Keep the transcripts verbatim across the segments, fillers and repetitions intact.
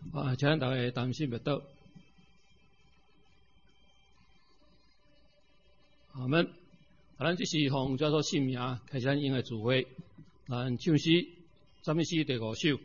啊，请咱大家担心别倒。阿们，啊，咱这是奉叫做信名开始咱应的聚会，咱唱诗，赞美诗第五首。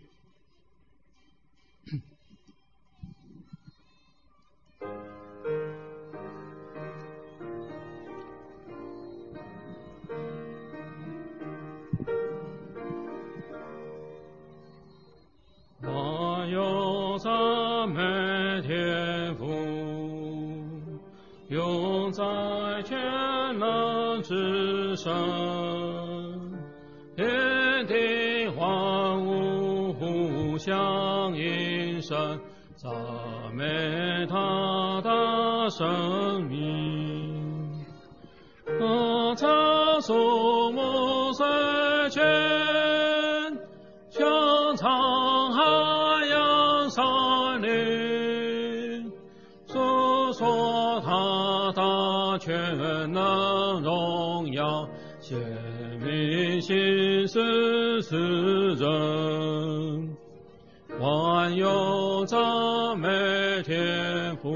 我有赞美天父，永在全能之上，天地万物互相映闪，赞美他的生命。我曾触目岁全，穹苍海洋山岭，诉说他的全能荣耀，显明心思世人。万有赞美天父，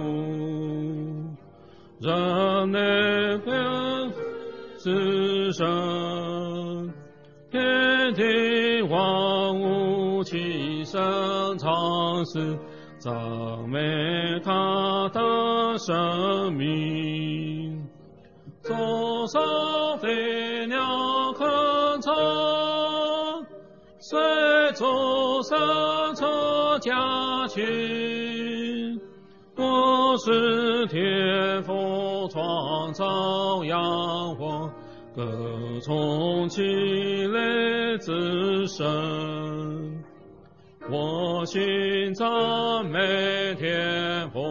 人类分之神，天地万物齐声唱诗，赞美他的生命。左手飞鸟铿锵，随主声彻家群。我是天父创造阳光，歌颂其类之神。我心赞美天父，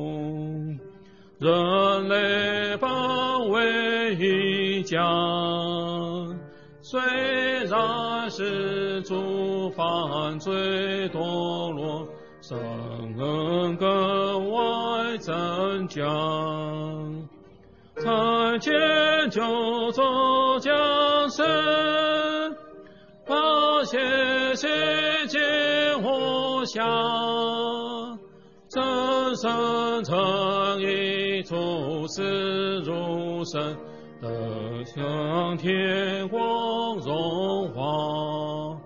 人类本为一家，虽然是主犯罪堕落，神恩格外增加。才迁就做江山，把谢谢见我下，真诚诚意处事如神，得享天光荣华。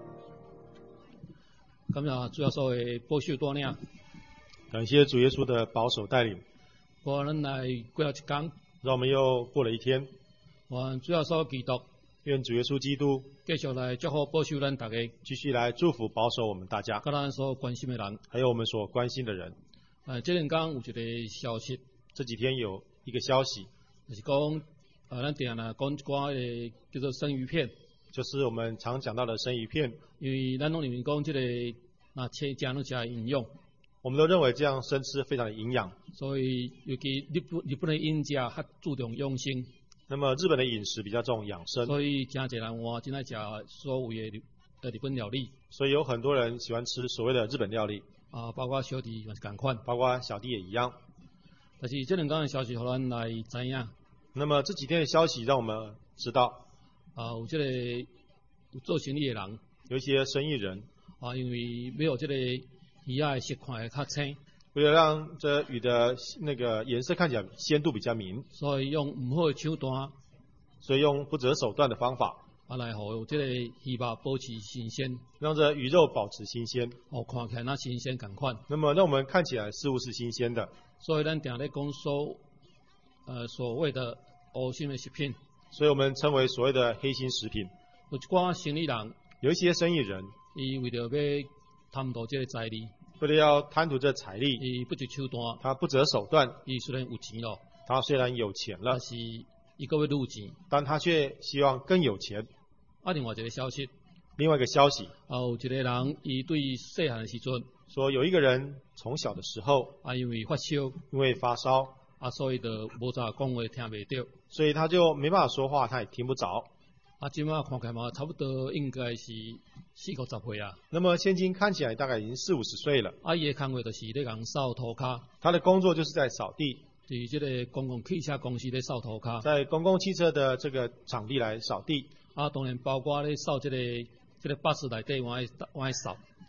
感谢主耶稣的保守带领， 感谢主耶稣的保守带领。 我们来过了一天， 让我们又过了一天。 我主耶稣基督， 愿主耶稣基督继续来祝福保守咱大家， 继续来祝福保守我们大家， 跟咱所关心的人， 还有我们所关心的人。 呃，这两天有一个消息， 这几天有一个消息， 就是讲，呃，咱定啦讲一寡诶叫做生鱼片， 就是我们常讲到的生鱼片， 因为咱拢认为讲这个那切加拢加营养， 我们都认为这样生吃非常的营养， 所以尤其日本日本的饮食较注重养生。 那么日本的饮食比较重养生， 所以真侪人话真爱食所谓的的日本料理， 所以有很多人喜欢吃所谓的日本料理啊，包括小弟也是同款， 包括小弟也一样。 但是这两天的消息，互咱来知影。 那么这几天的消息让我们知道， 啊，有这个有做生意的人， 有一些生意人啊，因为要有这个鱼仔的色看会较青， 为了让这鱼的那个颜色看起来鲜度比较明， 所以用唔好的手段， 所以用不择手段的方法， 啊来互这个鱼肉保持新鲜， 让这鱼肉保持新鲜， 哦看起来那新鲜同款。 那么让我们看起来似乎是新鲜的， 所以咱定咧讲所呃所谓的黑心的食品， 所以我们称为所谓的黑心食品。 有一寡生意人， 有一些生意人， 伊为了要贪图这个财力， 为了要贪图这财力， 伊不择手段， 他不择手段。 伊虽然有钱咯， 他虽然有钱了， 但是伊个要愈钱， 但他却希望更有钱。 啊，另外一个消息， 另外一个消息， 啊，有一个人伊对细汉的时阵， 说有一个人从小的时候， 啊，因为发烧， 因为发烧， 啊，所以就无咋讲话听袂到， 所以他就没办法说话，他也听不着。 啊，即马看起来嘛，差不多应该是四五十岁啊。 那么现今看起来大概已经四五十岁了。 啊，伊的工作就是咧共扫涂骹。 他的工作就是在扫地。 伫这个公共汽车公司咧扫涂骹。 在公共汽车的这个场地来扫地。 啊，当然包括咧扫这个这个巴士内底往外往外扫。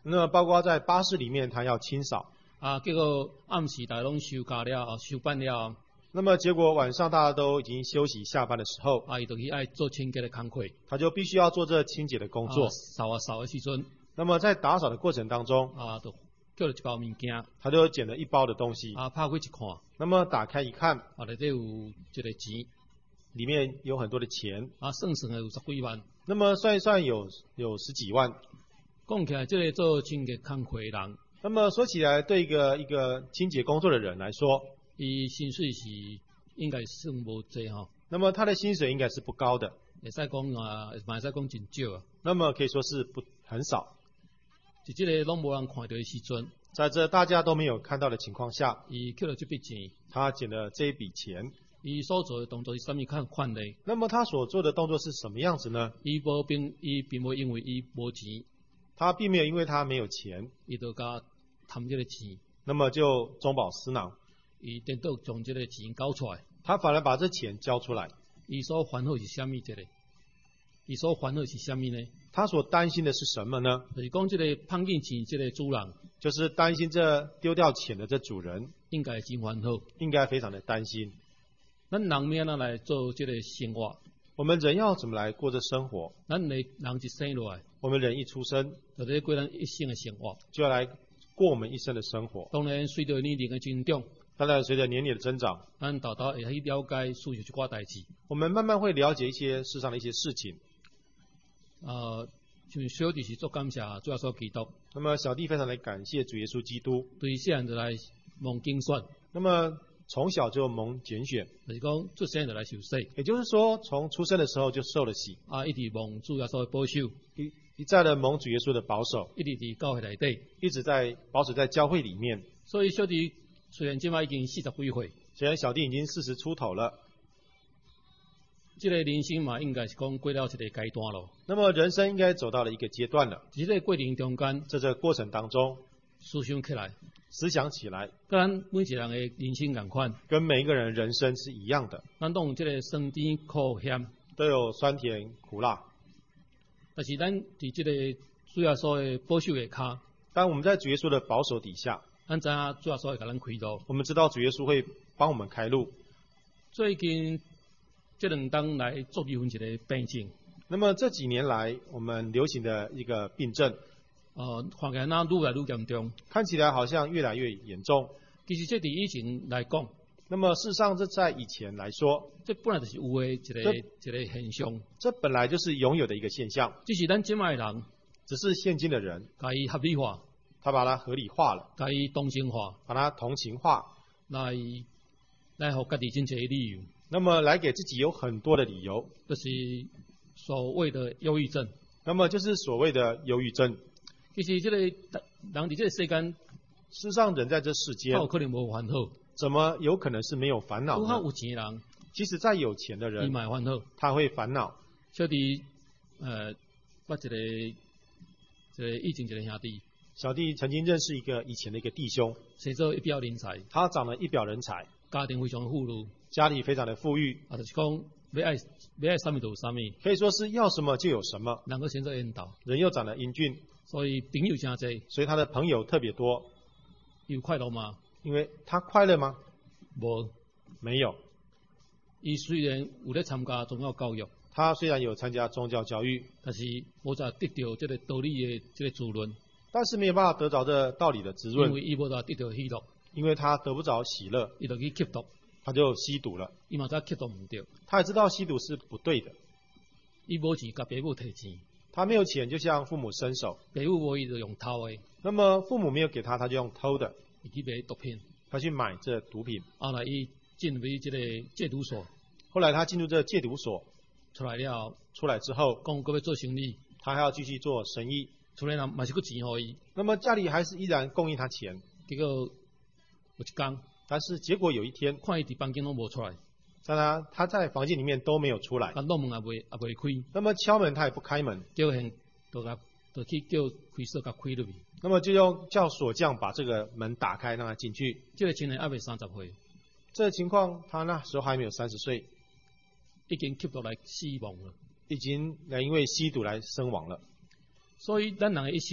那么包括在巴士里面，他要清扫。 啊，结果暗时大家拢休假了，休班了， 那么结果晚上大家都已经休息下班的时候， 啊，伊就去爱做清洁的工课， 他就必须要做这清洁的工作。 啊扫啊扫的时阵， 那么在打扫的过程当中， 啊，就叫了一包物件， 他就捡了一包的东西。 啊，拍开一看， 那么打开一看， 啊，内底有一个钱， 里面有很多的钱。 啊，算算的有十几万。 那么算一算有有十几万。 讲起来，这个做清洁工课的人， 那么说起来，对一个一个清洁工作的人来说， 伊薪水是应该算无济吼， 那么他的薪水应该是不高的， 会使讲啊，嘛会使讲真少啊。 那么可以说是不很少。 在这个拢无人看到的时阵， 在这大家都没有看到的情况下， 伊捡了这笔钱， 他捡了这一笔钱。 伊所做的动作是啥物款款嘞？ 那么他所做的动作是什么样子呢？ 伊无并伊并无因为伊无钱， 他并没有因为他没有钱， 伊就甲贪这个钱， 那么就中饱私囊， 伊颠倒将这个钱交出来。 他反而把这钱交出来。 伊所烦恼是啥物？这个？伊所烦恼是啥物呢？ 他所担心的是什么呢？ 就是讲这个碰见钱这个主人， 就是担心这丢掉钱的这主人应该真烦恼。 应该非常的担心。 咱人要哪来做这个生活？ 我们人要怎么来过这生活？ 咱的人一生落来， 我们人一出生就得过咱一生的生活， 就要来过我们一生的生活。 当然，随着年龄的增长， 当然随着年龄的增长， 咱豆豆会去了解事实一寡代志。 我们慢慢会了解一些世上的一些事情。 呃，像小弟是做感谢主要所基督， 那么小弟非常的感谢主耶稣基督。 对细汉就来蒙拣选， 那么从小就蒙拣选， 就是讲出生就来受洗， 也就是说从出生的时候就受了洗， 啊，一直蒙主要所保守， 一一再的蒙主耶稣的保守， 一直伫教会内底， 一直在保守在教会里面。 所以小弟虽然即摆已经四十几岁， 虽然小弟已经四十出头了， 这个人生嘛，应该是讲过了一个阶段咯。 那么人生应该走到了一个阶段了。 在这个过程中间， 在这个过程当中， 思想起来， 思想起来， 跟咱每一个人的人生共款， 跟每一个人人生是一样的， 咱都有这个酸甜苦咸， 都有酸甜苦辣。 但是咱伫这个主要所的保守的卡， 当我们在主耶稣的保守底下， 咱知影主要所会甲咱开路。 我们知道主耶稣会帮我们开路。 最近这两当来作一份一个病症， 那么这几年来，我们流行的一个病症， 呃，看起来那愈来愈严重， 看起来好像越来越严重。 其实这伫以前来讲， 那么事实上，这在以前来说， 这本来就是有的一个一个现象， 这本来就是拥有的一个现象， 只是咱即摆人， 只是现今的人， 甲伊合理化， 他把它合理化了， 甲伊同情化， 把它同情化， 来来互家己真侪的理由， 那么来给自己有很多的理由， 就是所谓的忧郁症。 那么就是所谓的忧郁症。 其实这个人伫这个世间， 事实上人在这世间， 有可能无烦恼， 怎么有可能是没有烦恼呢？ 拄好有钱的人， 即使再有钱的伊人， 嘛会烦恼。 他会烦恼。 小弟，呃，捌一个一个以前一个兄弟， 小弟曾经认识一个以前的一个弟兄， 生做一表人才， 他长得一表人才， 家庭非常富裕， 家里非常的富裕， 啊，就是讲要爱要爱啥物就有啥物， 可以说是要什么就有什么， 人个生做缘投， 人又长得英俊， 所以朋友真侪， 所以他的朋友特别多。 有快乐吗？ 因为他快乐吗？ 无。 没有。 伊虽然有咧参加宗教教育， 他虽然有参加宗教教育， 但是无咋得到这个道理的这个滋润， 但是没有办法得着这道理的滋润， 因为伊无咋得到喜乐， 因为他得不着喜乐， 伊就去吸毒， 他就吸毒了。 伊嘛知吸毒唔对， 他也知道吸毒是不对的。 伊无钱，甲爸母摕钱， 他没有钱，就向父母伸手。 爸母无伊就用偷的， 那么父母没有给他，他就用偷的， 伊去买毒品， 他去买这毒品。 后来伊进入这个戒毒所， 后来他进入这戒毒所， 出来了， 出来之后， 讲搁要做生意， 他还要继续做生意。 出来人嘛是搁钱互伊， 那么家里还是依然供应他钱， 结果有一天， 但是结果有一天， 看伊伫房间拢无出来， 在他他在房间里面都没有出来， 啊，弄门也未也未开， 那么敲门他也不开门， 叫现就甲就去叫开锁甲开入去。 那么就用叫锁匠把这个门打开，让他进去。 这个青年还未三十岁， 这个情况他那时候还没有三十岁， 已经吸毒来死亡了。 已经因为吸毒来身亡了。 所以咱人的一生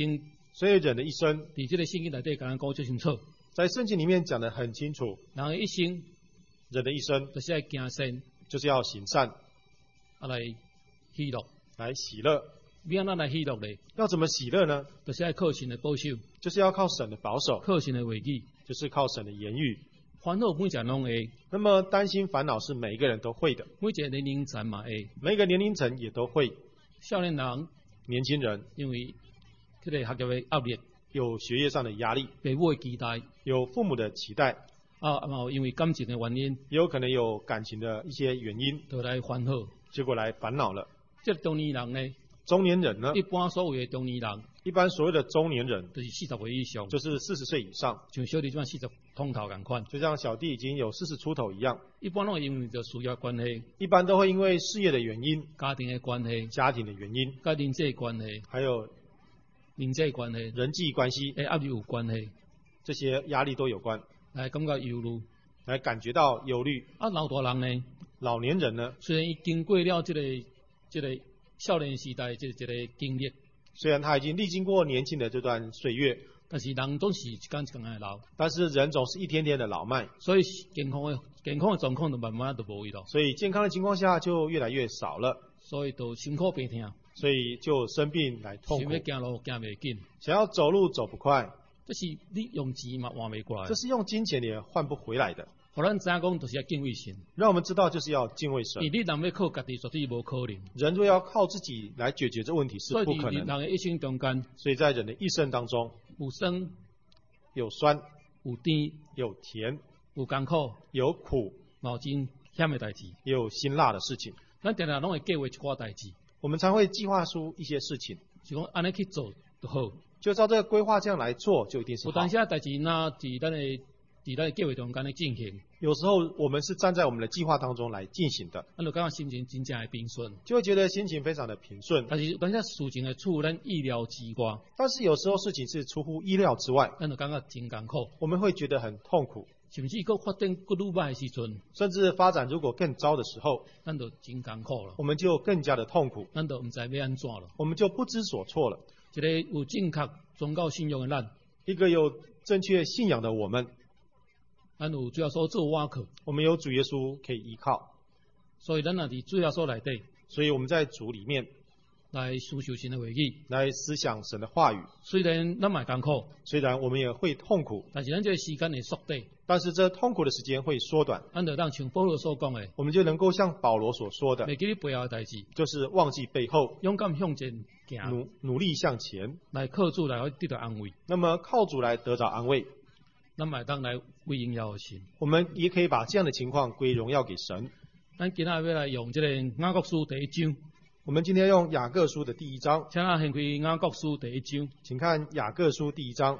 所以人的一生， 伫这个圣经内底，甲咱讲最清楚， 在圣经里面讲得很清楚， 人的一生人的一生就是要行善， 就是要行善， 啊来喜乐。 来喜乐。 要安怎来喜乐咧？ 要怎么喜乐呢？ 就是要靠神的保守， 就是要靠神的保守， 靠神的话语， 就是靠神的言语。 烦恼每一个人拢会， 那么担心烦恼是每一个人都会的， 每一个年龄层嘛会。 每一个年龄层也都会。 少年人年轻人因为这个学业的压力， 有学业上的压力， 父母的期待， 有父母的期待， 啊，啊有因为感情的原因， 也有可能有感情的一些原因， 就来烦恼。 结果来烦恼了。 这中年人呢， 中年人呢， 一般所谓的中年人， 一般所谓的中年人就是四十岁以上， 就是四十岁以上， 像小弟这样四十通头共款。 就像小弟已经有四十出头一样， 一般拢会因为着事业关系、 一般都会因为事业的原因、 家庭的关系、 家庭的原因， 甲人际关系、 还有人际关系、 人际关系诶压力有关系， 这些压力都有关， 来感觉忧虑。 来感觉到忧虑。 啊，老大人呢， 老年人呢， 虽然伊经过了这个这个少年时代这这个经历， 虽然他已经历经过年轻的这段岁月， 但是人总是一天一天的老， 但是人总是一天天的老迈， 所以健康的健康的状况就慢慢就无伊咯， 所以健康的情况下就越来越少了， 所以就辛苦病痛， 所以就生病来痛苦想要，行路行袂紧， 想要走路走不快， 这是你用钱嘛换袂过来这。是用金钱也换不回来的。 互咱知影讲，就是要敬畏神。 让我们知道就是要敬畏神因。为你人要靠家己，绝对无可能。 人若要靠自己来解决这问题是所以不可能的， 人的一生中间， 所以在人的一生当中， 有酸、 有酸、 有甜、 有甜、 有艰苦、 有苦、 嘛有真险的代志。 也有辛辣的事情， 咱定定拢会计划一寡代志， 我们才会计划出一些事情， 是讲安尼去做就好。 就照这个规划这样来做，就一定是好有当。时啊代志若伫咱的伫咱的计划中间咧进行， 有时候我们是站在我们的计划当中来进行的， 咱就感觉心情真正的平顺。 就会觉得心情非常的平顺。 但是有当时事情会出乎咱意料之外， 但是有时候事情是出乎意料之外， 咱就感觉真艰苦， 我们会觉得很痛苦， 甚至佫发展佫愈歹的时阵， 甚至发展如果更糟的时候， 咱就真艰苦了， 我们就更加的痛苦， 咱就毋知要安怎了。 我们就不知所措了。 一个有正确宗教信仰的咱， 一个有正确信仰的我们， 咱有主要所做瓦靠， 我们有主耶稣可以依靠， 所以咱若伫主要所内底所以我们在主里面来思受神的话语。 来思想神的话语。 虽然咱嘛艰苦， 虽然我们也会痛苦， 但是咱这个时间会缩短， 但是这痛苦的时间会缩短， 咱就当像保罗所讲的， 我们就能够像保罗所说的， 袂记你背后的代志， 就是忘记背后， 勇敢向前行， 努努力向前。 来靠主来得到安慰。 那么靠主来得着安慰， 咱嘛会当来归荣耀神。 我们也可以把这样的情况归荣耀给神。 咱今仔要来用这个雅各书第一章， 我们今天用雅各书的第一章， 请咱先开雅各书第一章。 请看雅各书第一章。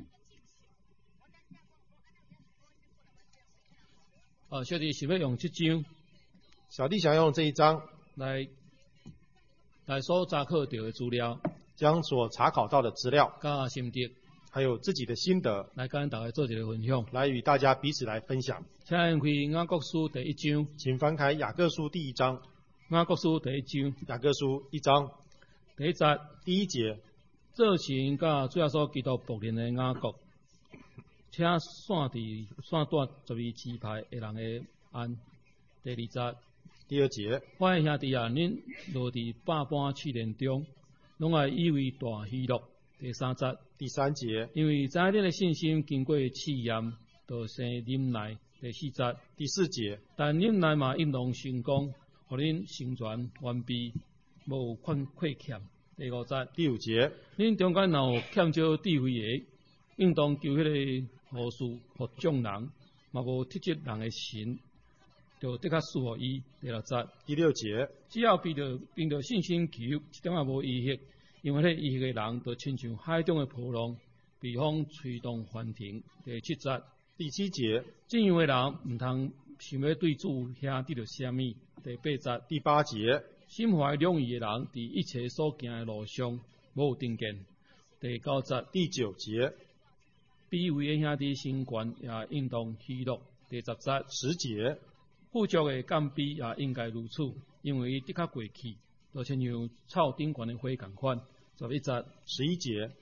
呃，小弟想要用这章小弟想用这一章， 来来所查考到的资料， 将所查考到的资料， 甲心得， 还有自己的心得， 来跟咱大家做一个分享。 来与大家彼此来分享。 请先开雅各书第一章， 请翻开雅各书第一章， 雅各书第一章雅各书一章第一节， 第一节， 做神甲主要所基督仆人的雅各，请线伫线带十二支派的人的安。第二节， 第二节， 我的兄弟啊，恁落伫百般试炼中，拢爱以为大喜乐。第三节， 第三节， 因为知恁的信心经过试验，就生忍耐。第四节， 第四节， 但忍耐嘛应当成功，互恁成全完备，无缺亏欠。第五节， 第五节， 恁中间若有欠少智慧的，应当求迄个好事互众人，嘛无特质人的神，就得较赐互伊。第六节， 第六节， 只要凭着凭着信心求，一点也无遗憾，因为迄遗憾的人，就亲像海中的波浪，被风吹动翻腾。第七节， 第七节， 这样的人毋通想要对主遐得到啥物。第八节， 第八节， 心怀两意的人，伫一切所行的路上无有定见。第九节， 第九节， 卑微的兄弟心悬也应当喜乐。第十节， 十节， 富足的降卑也应该如此，因为伊的确过去，就亲像草顶悬的花共款。十一节， 十一节，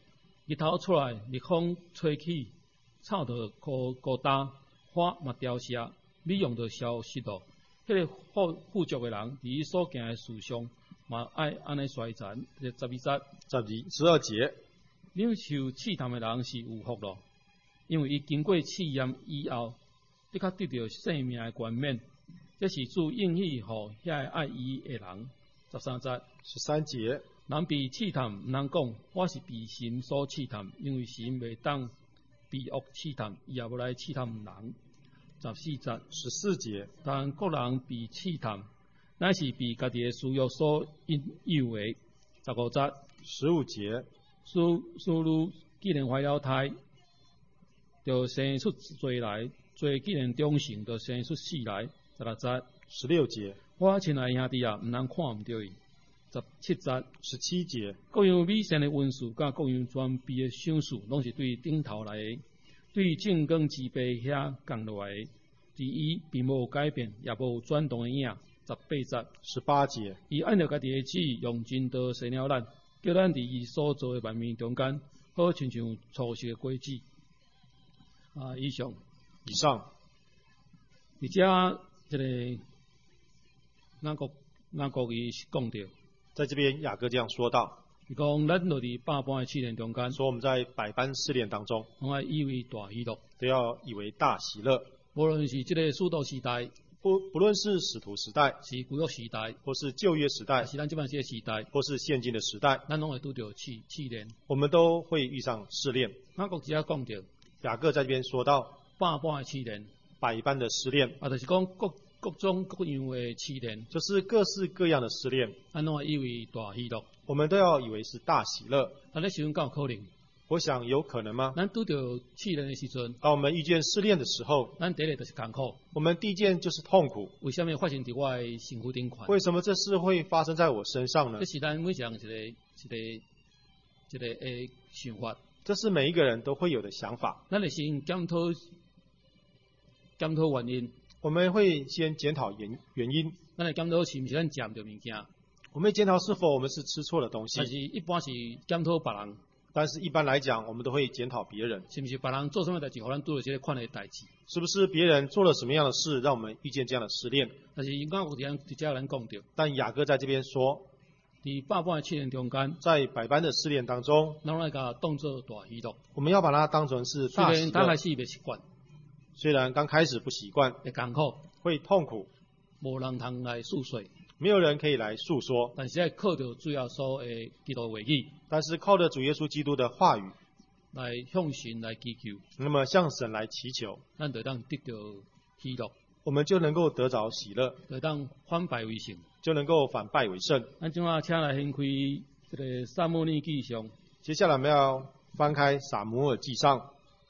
日头出来，日风吹起，草就枯枯干，花嘛凋谢，美容就消失了。迄、那个富富足的人，伫伊所行的事上，嘛爱安尼衰残。十二节， 十二十二节， 领受试探的人是有福咯，因为伊经过试验以后，的确得到生命的冠冕。这是主应许互遐个爱伊的人。十三节， 十三节， 人被试探，毋通讲我是被神所试探，因为神袂当被恶试探，伊也无来试探人。十四节， 十四节， 但各人被试探，乃是被家己的私欲所引诱的。十五节， 十五节， 属属女既然怀了胎，就生出罪来；罪既然忠诚，就生出死来。十六节， 十六节， 我亲爱兄弟啊，毋通看毋着伊。十七节， 十七节， 各样美善的文士，甲各样专备的赏赐，拢是对顶头来的，对正光之辈遐降落来的。伫伊并无改变，也无转动的影。十八节， 十八节， 伊按照家己的旨意，用真道生了咱，叫咱伫伊所做的万民中间，好亲像初熟的果子。啊，以上， 以上， 而且这个雅各雅各伊是讲到， 在这边雅各这样说道：， 伊讲咱落伫百般的试炼中间， 说我们在百般试炼当中， 拢爱以为大喜乐， 都要以为大喜乐。 无论是这个使徒时代， 不不论是使徒时代， 是古约时代， 或是旧约时代， 是咱这摆这个时代， 或是现今的时代， 咱拢会拄着试试炼。 我们都会遇上试炼。 雅各只啊讲到， 雅各在这边说到， 百般的试炼， 百般的试炼， 啊，就是讲各各种各样的试炼， 就是各式各样的试炼， 咱拢会以为大喜乐， 我们都要以为是大喜乐。 啊，咧时阵敢有可能？ 我想有可能吗？ 咱拄着试炼的时阵， 当我们遇见试炼的时候， 咱第一个就是艰苦。 我们第一件就是痛苦。 为什么发生伫我的身躯顶款？ 为什么这事会发生在我身上呢这？是咱每一人一个一个一个诶想法。 这是每一个人都会有的想法。 咱会先检讨检讨原因， 我们会先检讨原原因， 咱会检讨是毋是咱食毋着物件， 我们会检讨是否我们是吃错了东但是西。 一般是检讨别人， 但是一般来讲，我们都会检讨别人， 是毋是别人做什么代志，互咱拄着这个款的代志。 是不是别人做了什么样的事，让我们遇见这样的试炼。 但是因讲有人直接有人讲着， 但雅各在这边说， 伫百般的试炼中间， 在百般的试炼当中， 咱来甲当做大喜乐。 我们要把它当成是虽大喜乐然刚开。始袂习惯， 虽然刚开始不习惯， 会艰苦， 会痛苦， 无人通来诉说， 没有人可以来诉说， 但是要靠着主要所诶基督话语但是靠着主耶稣基督的话语， 来向神来祈求， 那么向神来祈求， 咱就当得到喜乐， 我们就能够得着喜乐， 就当反败为胜。 就能够反败为胜。 咱今仔请来掀开这个撒母耳记上， 接下来我们要翻开撒母耳记上，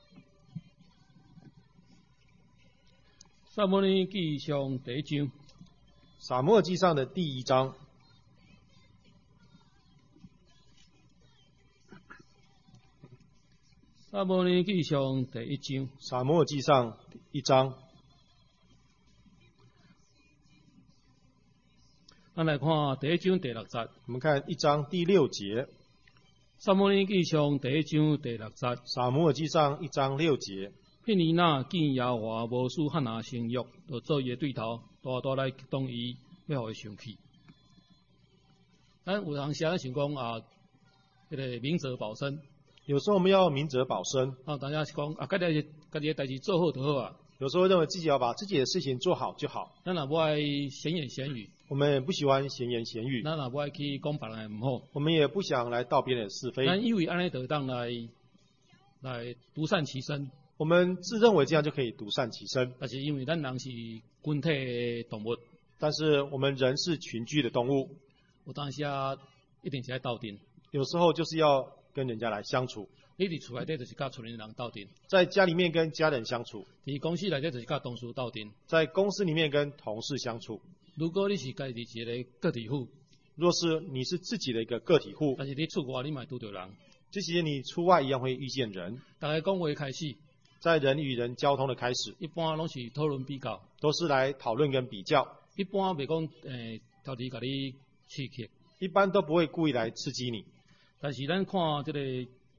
撒母耳记上第一章， 撒母耳记上的第一章， 撒母耳记上第一章， 撒母耳记上一章， 咱来看第一章第六节。 我们看一章第六节， 撒母耳记上第一章第六节。 撒母耳记上一章六节， 迄年那见耶和华无使汉拿生育，就做伊的对头，大大来激动伊，要互伊生气。咱有当时咱想讲啊，迄、那个明哲保身， 有时候我们要明哲保身， 啊，大家是讲啊，家己家己的代志做好就好啊。 有时候认为自己要把自己的事情做好就好， 咱若无爱闲言闲语， 我们也不喜欢闲言闲语， 咱若无爱去讲别人的毋好， 我们也不想来道别人的是非， 咱以为安尼就当来来独善其身， 我们自认为这样就可以独善其身， 但是因为咱人是群体的动物， 但是我们人是群居的动物， 有当时啊一定是爱斗阵。 有时候就是要跟人家来相处， 你伫厝内底就是甲厝里人斗阵， 在家里面跟家人相处， 伫公司内底就是甲同事斗阵。 在公司里面跟同事相处。 如果你是家己一个个体户， 若是你是自己的一个个体户， 但是你出外你嘛会拄着人， 即使你出外一样会遇见人。 大家讲话开始， 在人与人交通的开始， 一般拢是讨论比较， 都是来讨论跟比较， 一般袂讲诶，头前甲你刺激。 一般都不会故意来刺激你。 但是咱看这个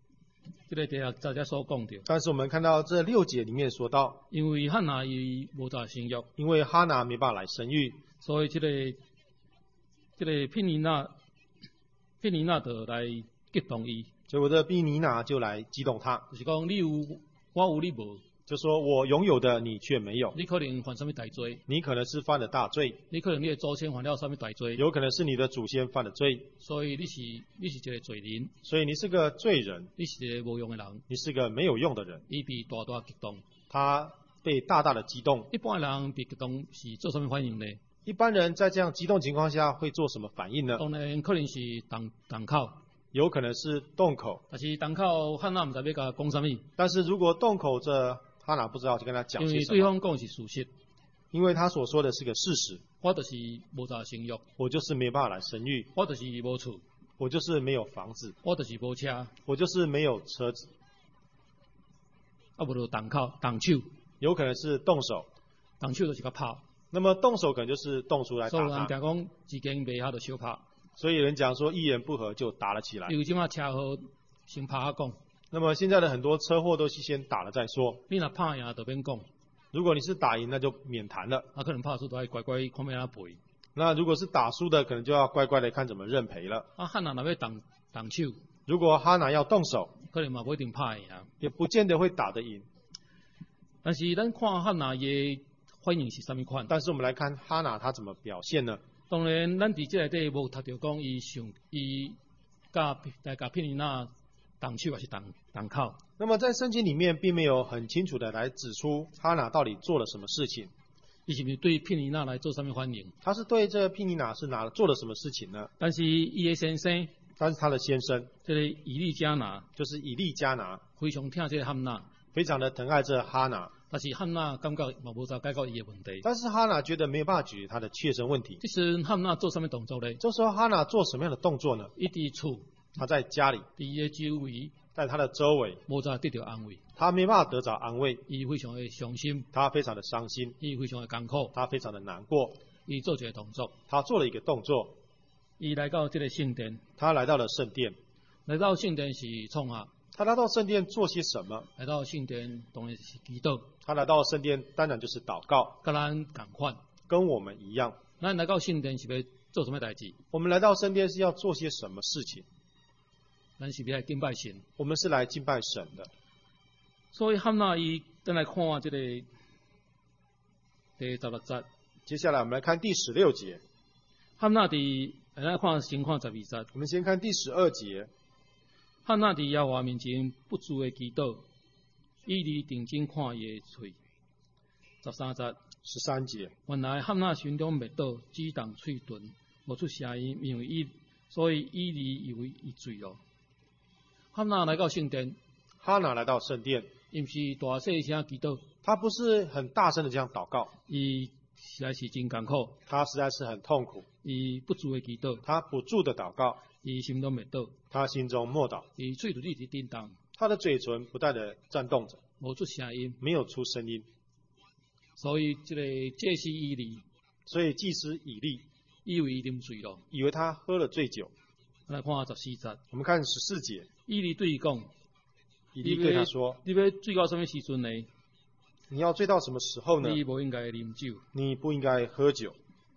这个第六节才所讲到， 但是我们看到这六节里面说到， 因为汉娜伊无在生育， 因为哈拿没办法来生育， 所以这个这个毗尼那毗尼那就来激动伊， 结果这毗尼拿就来激动他， 就是讲你有我有你无， 就说我拥有的你却没有， 你可能犯什么大罪， 你可能是犯了大罪， 你可能你的祖先犯了什么大罪， 有可能是你的祖先犯了罪， 所以你是你是一个罪人， 所以你是个罪人， 你是一个无用的人， 你是个没有用的人， 伊被大大激动。 他被大大的激动。 一般人被激动是做什么反应呢？ 一般人在这样激动情况下会做什么反应呢？ 当然可能是动动口， 有可能是动口， 但是动口汉娜唔知要甲讲什么， 但是如果动口，这哈拿不知道就跟他讲因为些什么， 对方讲是事实， 因为他所说的是个事实， 我就是无在生育， 我就是没办法来生育， 我就是无厝， 我就是没有房子， 我就是无车， 我就是没有车子， 啊无就动口动手， 有可能是动手， 动手就是甲拍， 那么动手可能就是动出来所以打他， 人常讲之间袂晓就小拍， 所以有人讲说一言不合就打了起来。 因为即马车祸先拍下讲， 那么现在的很多车祸都是先打了再说， 你若拍赢就免讲， 如果你是打赢那就免谈了， 啊可能拍输都爱乖乖看要安赔， 那如果是打输的可能就要乖乖的看怎么认赔了。 啊汉人若要动动手， 如果哈拿要动手， 可能嘛不一定拍赢。 也不见得会打得赢。 但是咱看汉娜伊反应是啥物款？ 但是我们来看哈拿他怎么表现呢？ 当然，咱伫即内底无读到讲伊上伊甲来甲毗尼那动手还是动动口。 那么在圣经里面并没有很清楚的来指出哈拿到底做了什么事情， 伊是毋是对毗尼那来做啥物反应？ 他是对这个毗尼拿是拿做了什么事情呢？ 但是伊的先生， 但是他的先生即个以利加拿， 就是以利加拿， 非常疼即个汉娜， 非常的疼爱这哈拿， 但是汉娜感觉嘛无法解决伊的问题。 但是哈拿觉得没有办法解决他的切身问题。 即时汉娜做啥物动作呢？ 这时候哈拿做什么样的动作呢？ 伊伫厝， 他在家里， 伫伊的周围， 在他的周围， 无法得到安慰， 他没办法得着安慰， 伊非常的伤心， 他非常的伤心， 伊非常的艰苦， 他非常的难过， 伊做一个动作， 他做了一个动作， 伊来到即个圣殿， 他来到了圣殿。 来到圣殿是创啊， 他来到圣殿做些什么？ 来到圣殿当然是祈祷， 他来到圣殿当然就是祷告， 甲咱共款。 跟我们一样。 咱来到圣殿是要做什么代志？ 我们来到圣殿是要做些什么事情？ 咱是要来敬拜神。 我们是来敬拜神的。 所以汉娜伊，咱来看这个第十六节。 接下来我们来看第十六节。 汉娜伫，咱看先看十二节。 我们先看第十二节。 汉娜伫耶和华面前不住的祈祷，以利定睛看伊的喙。十三节。 十三节。 原来汉娜心中未倒，只动喙唇，无出声音，因为伊，所以以利以为伊醉了。汉娜来到圣殿， 哈拿来到圣殿， 伊毋是大细声祈祷， 他不是很大声的这样祷告， 伊实在是真艰苦， 他实在是很痛苦， 伊不住的祈祷， 他不住的祷告， 伊心中未倒， 他心中默祷， 伊喙唇一直震动， 他的嘴唇不断的颤动着， 无出声音， 没有出声音。 所以这个祭司以利， 所以祭司以利以为伊啉醉了。 以为他喝了醉酒。 来看十四节， 我们看十四节， 以利对伊讲， 以利对他说：“ 你要醉到什么时阵呢？ 你要醉到什么时候呢？ 你不应该啉酒， 你不应该喝酒。”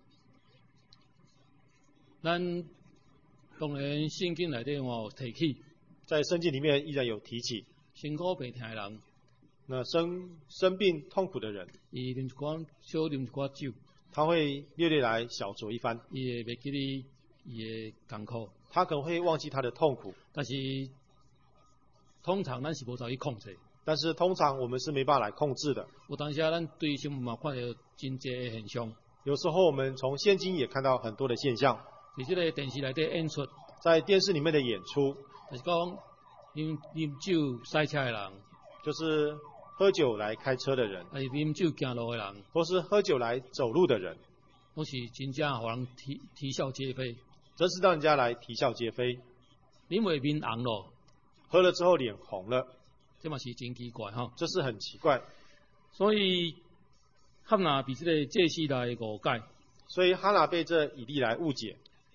咱当然圣经内底有提起， 在圣经里面依然有提起， 辛苦病痛的人， 那生生病痛苦的人， 伊啉一寡小啉一寡酒， 他会略略来小酌一番， 伊会袂记哩伊的艰苦， 他可能会忘记他的痛苦， 但是通常咱是无法去控制。 但是通常我们是没办法来控制的。 有当时咱对新闻嘛看到真济的现象， 有时候我们从现今也看到很多的现象， 伫即个电视内底演出， 在电视里面的演出， 就是讲啉啉酒赛车的人， 就是喝酒来开车的人， 还是啉酒行路的人， 或是喝酒来走路的人， 都是真正互人啼啼笑皆非， 真是让人家来啼笑皆非。 啉袂面红咯， 喝了之后脸红了， 这嘛是真奇怪哈。 这是很奇怪。 所以汉娜被这个祭司来误解， 所以哈拿被这以利来误解。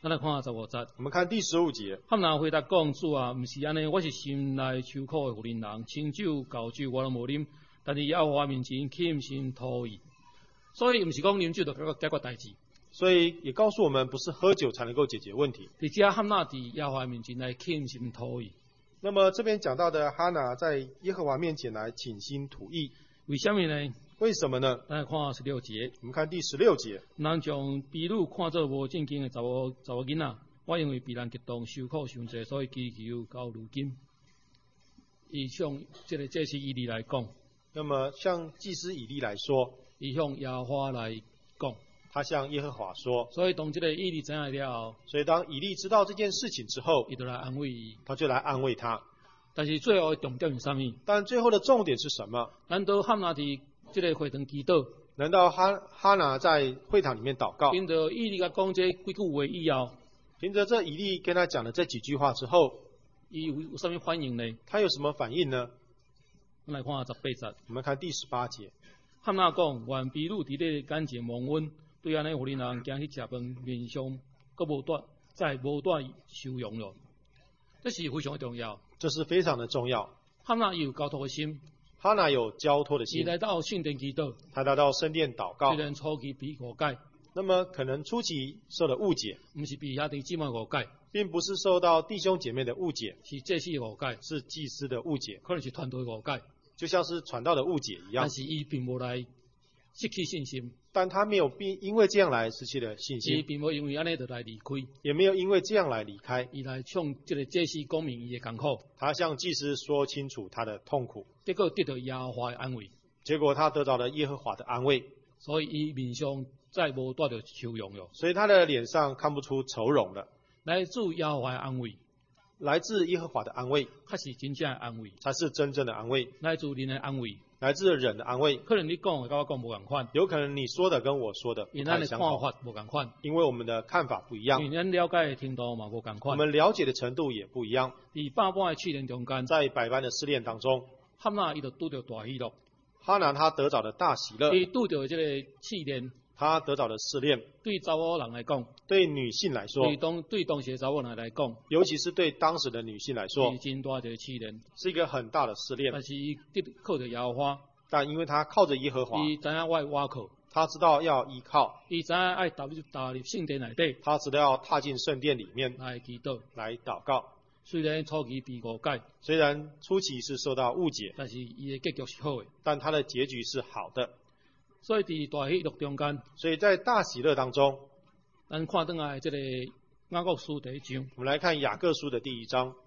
咱来看十五节。 我们看第十五节， 哈拿回答讲：主啊，毋是安尼，我是心内受苦的妇人人，清酒高酒我都无啉，但是耶和华面前倾心吐意。所以毋是讲啉酒就解决解决代志。 所以也告诉我们，不是喝酒才能够解决问题。 伫遮哈拿伫耶和华面前来倾心吐意。 那么这边讲到的哈拿在耶和华面前来倾心吐意， 为什么呢？ 为什么呢？ 咱来看十六节。 我们看第十六节， 人将婢女看作无正经的查某查某囡仔，我因为被人激动受苦伤济，所以祈求到如今。以向这个祭司以利来讲， 那么向祭司以利来说， 以向耶和华来讲， 他向耶和华说。 所以当这个以利知影了后， 所以当以利知道这件事情之后， 伊就来安慰伊。 他就来安慰他。 但是最后的重点是啥物？ 但最后的重点是什么？ 难道哈拿伫这个会堂祈祷？ 难道哈哈拿在会堂里面祷告？ 凭着以利甲讲这几句话以后， 凭着这以利跟他讲的这几句话之后， 伊有有啥物反应呢？ 他有什么反应呢？ 我们来看十八节。 我们看第十八节。 哈拿讲：愿婢女伫咧感情蒙恩，对安尼妇人人惊去食饭，面上阁无带，再无带受用了。这是非常的重要。 这是非常的重要。 哈拿有交托的心， 哈拿有交托的伊心， 来到圣殿祈祷， 他来到圣殿祷告。 虽然初期被误解， 那么可能初期受了误解， 毋是被兄弟姊妹误解， 并不是受到弟兄姐妹的误解， 是祭司的误解， 是祭司的误解， 可能是团队的误解， 就像是传道的误解一样但。是伊并无来失去信心， 但他没有并因为这样来失去了信伊心， 并无因为安尼就来离开， 也没有因为这样来离开。 伊来向这个祭司讲明伊的艰苦， 他向祭司说清楚他的痛苦， 结果得到耶和华的安慰， 结果他得到了耶和华的安慰， 所以伊面上再无带着笑容了。 所以他的脸上看不出愁容了。 来自耶和华的安慰， 来自耶和华的安慰， 才是真正的安慰， 才是真正的安慰。 来自人的安慰， 来自人的安慰， 可能你讲的跟我讲无共款， 有可能你说的跟我说的不因咱的看太相同， 法无共款， 因为我们的看法不一样， 因为咱了解的程度嘛无共我款。 们了解的程度也不一样。 伫百般的试炼中间， 在百般的试炼当中， 哈拿伊就拄着大喜乐， 哈拿他得着了大喜乐， 伊拄着这个试炼， 他得着了试炼。 对查某人来讲， 对女性来说对，当对当时的查某人来讲， 尤其是对当时的女性来说是，真大一个试炼。 是一个很大的试炼。 但是伊得靠着耶和华， 但因为他靠着耶和华， 伊知影我的倚靠， 他知道要依靠， 伊知影爱踏入踏入圣殿内底他知道要踏进圣殿里面来祈祷。 来祷告。 虽然初期被误解， 虽然初期是受到误解， 但是伊的结局是好的。 但他的结局是好的。 所以伫大喜乐中间， 所以在大喜乐当中， 咱看转来这个雅各书第一章， 我们来看雅各书的第一章。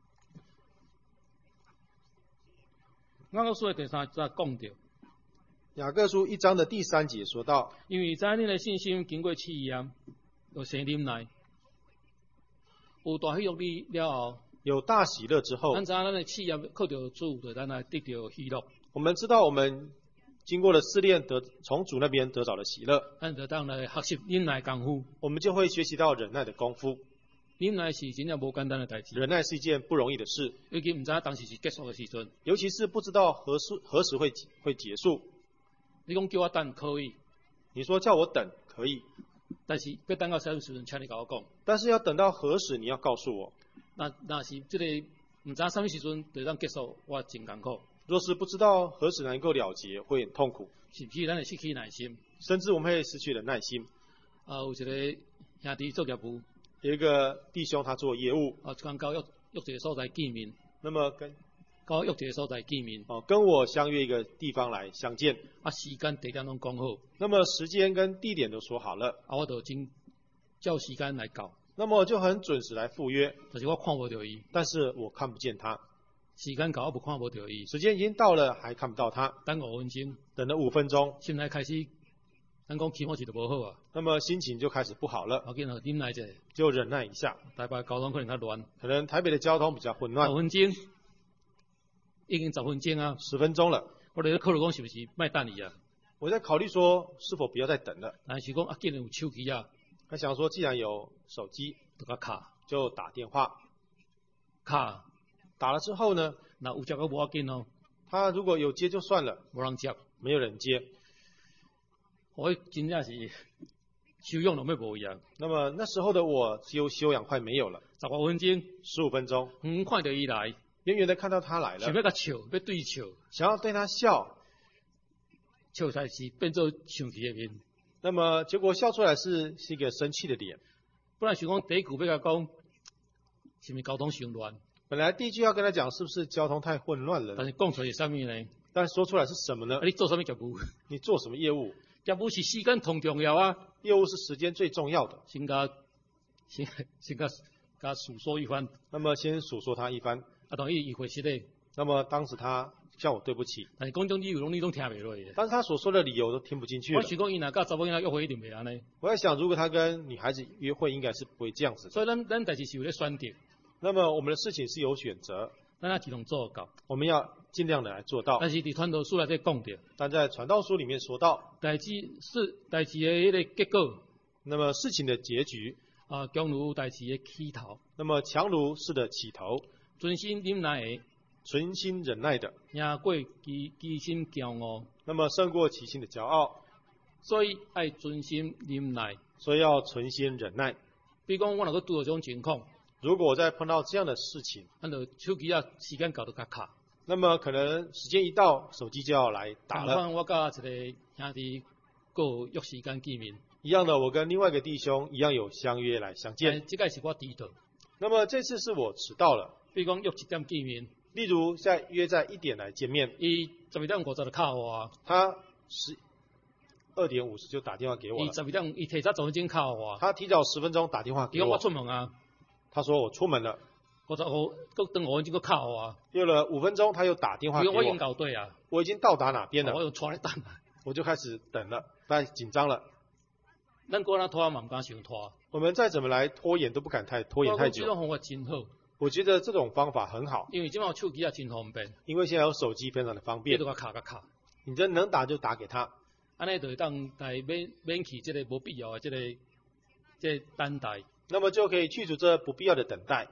雅各书的第三节讲到， 雅各书一章的第三节说到， 因为知影恁的信心经过试验，有生忍耐，有大喜乐里了后， 有大喜乐之后咱，知影咱的试验靠着主，就咱来得到喜乐， 我们知道我们经过了试炼得从主那边得着了喜乐， 咱就当来学习忍耐功夫。 我们就会学习到忍耐的功夫。 忍耐是真正无简单的代志， 忍耐是一件不容易的事， 尤其毋知影当时是结束的时阵。 尤其是不知道何时何时会会结束。 你讲叫我等可以， 你说叫我等可以， 但是要等到啥时阵，请你甲我讲。 但是要等到何时你要告诉我。 那那是这个毋知影啥物时阵就当结束，我真艰苦。 若是不知道何时能够了结，会很痛苦， 是不是咱会失去耐心？ 甚至我们会失去了耐心。 啊，有一个兄弟做业务， 有一个弟兄他做业务， 啊，就讲到约约一个所在见面， 那么跟到约一个所在见面， 哦跟我相约一个地方来相见， 啊，时间地点拢讲好， 那么时间跟地点都说好了， 啊，我就真照时间来到， 那么就很准时来赴约， 但是我看无到伊， 但是我看不见他， 时间到我不看无到伊， 时间已经到了还看不到他， 等五分钟， 等了五分钟， 心内开始，咱讲期末是就无好啊， 那么心情就开始不好了， 我见到忍耐者， 就忍耐一下。 台北交通可能较乱， 可能台北的交通比较混乱五，分钟，已经十分钟啊， 十分钟了， 我哋咧考虑讲是不是卖等伊啊？ 我在考虑说是否不要再等了。 但是讲啊，既然有手机啊， 他想说，既然有手机， 就甲卡就打电话。 卡， 打了之后呢， 那有接个无要紧哦， 他如果有接就算了， 无人接， 没有人接， 我真正是修养都要无样。 那么那时候的我，只有修养快没有了。 十五分钟， 十五分钟， 远看到伊来， 远远的看到他来了， 想要甲笑，要对笑， 想要对他笑， 笑出来是变做生气的面。 那么结果笑出来是是一个生气的脸。 本来想讲第一句要甲讲，是毋是交通上乱？ 本来第一句要跟他讲，是不是交通太混乱了？ 但是讲出来是啥物呢？ 但说出来是什么呢？ 啊，你做啥物业务？ 你做什么业务？ 业务是时间同重要啊。 业务是时间最重要的。 先甲先先甲甲诉说一番。 那么先数说他一番。 啊，当伊伊回实咧。 那么当时他向我对不起。 但是讲种理由，拢你拢听袂落去。 但是他所说的理由都听不进去了。 我想讲，伊若甲查某囡仔约会一定袂安尼。 我在想，如果他跟女孩子约会，应该是不会这样子的。 所以咱咱代志是有咧选择。 那么我们的事情是有选择。 咱要尽量做到。 我们要尽量的来做到。 但是伫传道书内底讲着。 但在传道书里面说到， 代志是代志的迄个结果。 那么事情的结局。 啊，强如代志的起头。 那么强如事的起头。 存心忍耐的。 存心忍耐的， 赢过其其心骄傲， 那么胜过其心的骄傲， 所以爱存心忍耐， 所以要存心忍耐。 比如讲，我若个拄到这种情况， 如果我再碰到这样的事情， 咱就手机啊时间搞到甲卡， 那么可能时间一到，手机就要来打了。 我甲一个兄弟过约时间见面， 一样的，我跟另外一个弟兄一样有相约来相见。 这个是我迟到， 那么这次是我迟到了。 比如讲约一点见面。 例如在约在一点来见面， 伊十二点五十就敲我， 他十二点五十就打电话给我了。 伊十二点，伊提早十分钟敲我， 他提早十分钟打电话给我。 我出门啊， 他说我出门了。 五十五，搁等五分钟搁敲我， 约了五分钟，他又打电话给我。 我已经到对啊， 我已经到达哪边了？ 我又拖咧等啊， 我就开始等了，太紧张了。 咱过那拖嘛唔敢想拖， 我们再怎么来拖延都不敢太拖延太久。 这种方法真好。 我觉得这种方法很好， 因为今嘛手机也真方便。 因为现在有手机非常的方便， 你都卡卡卡， 你这能打就打给他， 安尼就会当来免免去这个无必要的这个这个等待。 那么就可以去除这不必要的等待。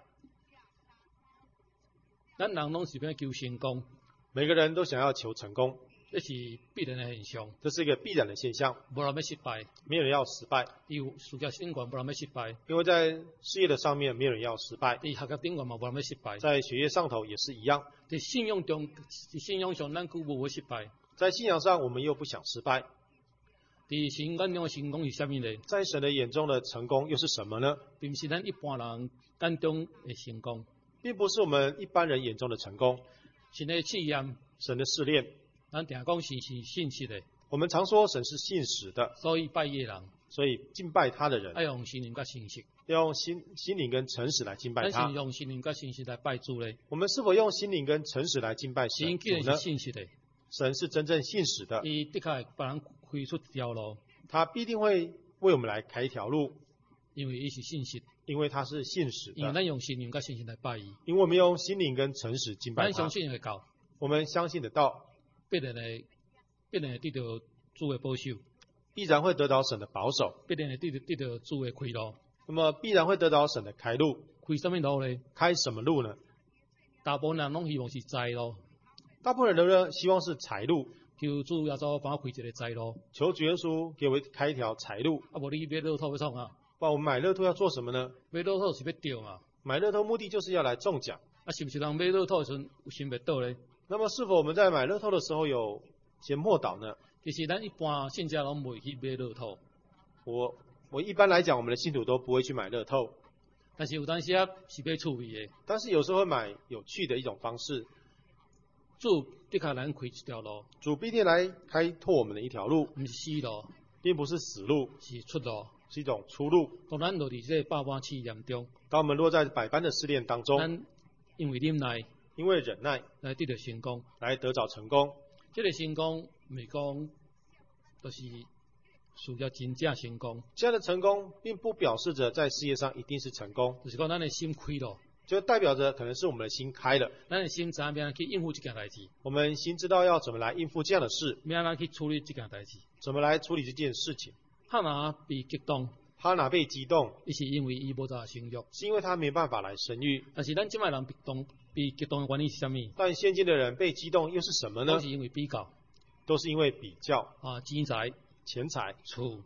咱人拢是要求成功， 每个人都想要求成功， 这是必然的现象。 这是一个必然的现象， 无人要失败， 没有人要失败。 有事业顶悬，无人要失败。 因为在事业的上面，没有人要失败。 在学业顶悬嘛，无人要失败。 在学业上头也是一样。 在信仰中，信仰上咱佫无会失败。 在信仰上，我们又不想失败。 在神眼中的成功是啥物呢？ 在神的眼中的成功又是什么呢？ 并不是咱一般人眼中的成功， 并不是我们一般人眼中的成功。 神的试验， 神的试炼， 咱定讲神是信实的。 我们常说神是信实的， 所以拜耶人， 所以敬拜他的人， 要用心灵甲信实， 要用心心灵跟诚实来敬拜他。 咱是用心灵甲信实来拜主嘞。 我们是否用心灵跟诚实来敬拜神神既然是信实的， 神是真正信实的， 伊的确会帮人开出一条路， 他必定会为我们来开一条路， 因为伊是信实， 因为他是信实的。 因为咱用心灵甲信实来拜伊， 因为我们用心灵跟诚实敬拜他， 咱相信会到， 我们相信得到， 必然会必然会得到主的保守， 必然会得到神的保守， 必然会得到得到主的开路。 那么必然会得到神的开路。 开什么路呢？ 开什么路呢？ 大部分人拢希望是财路， 大部分人都希望是财路， 求主耶稣帮我开一个财路， 求主耶稣给我开一条财路。 啊，无你买乐透要创啊？ 不然我们买乐透要做什么呢？ 买乐透是要中嘛？ 买乐透目的就是要来中奖。 啊，是不是人买乐透的时阵有想袂到咧？ 那么是否我们在买乐透的时候有先默祷呢？ 其实咱一般信家拢袂去买乐透。 我我一般来讲，我们的信徒都不会去买乐透， 但是有当时啊是买趣味的。 但是有时候会买有趣的一种方式。 主的确咱开一条路， 主必定来开拓我们的一条路， 毋是死路， 并不是死路， 是出路， 是一种出路。 当咱落伫这百般试验中， 当我们落在百般的试炼当中， 咱因为忍耐， 因为忍耐来得到成功， 来得着成功。 这个成功毋是讲，就是事业真正成功， 这样的成功并不表示着在事业上一定是成功， 就是讲咱的心开了， 就代表着可能是我们的心开了， 咱的心知影要去应付这件代志， 我们心知道要怎么来应付这样的事， 要安去处理这件代志， 怎么来处理这件事情。 哈拿被激动， 哈拿被激动， 伊是因为伊无咋生育， 是因为他没办法来生育。 但是咱即摆人被动被激动的原因是啥物？ 但现今的人被激动又是什么呢？ 都是因为比较， 都是因为比较啊，钱财、 钱财、 厝、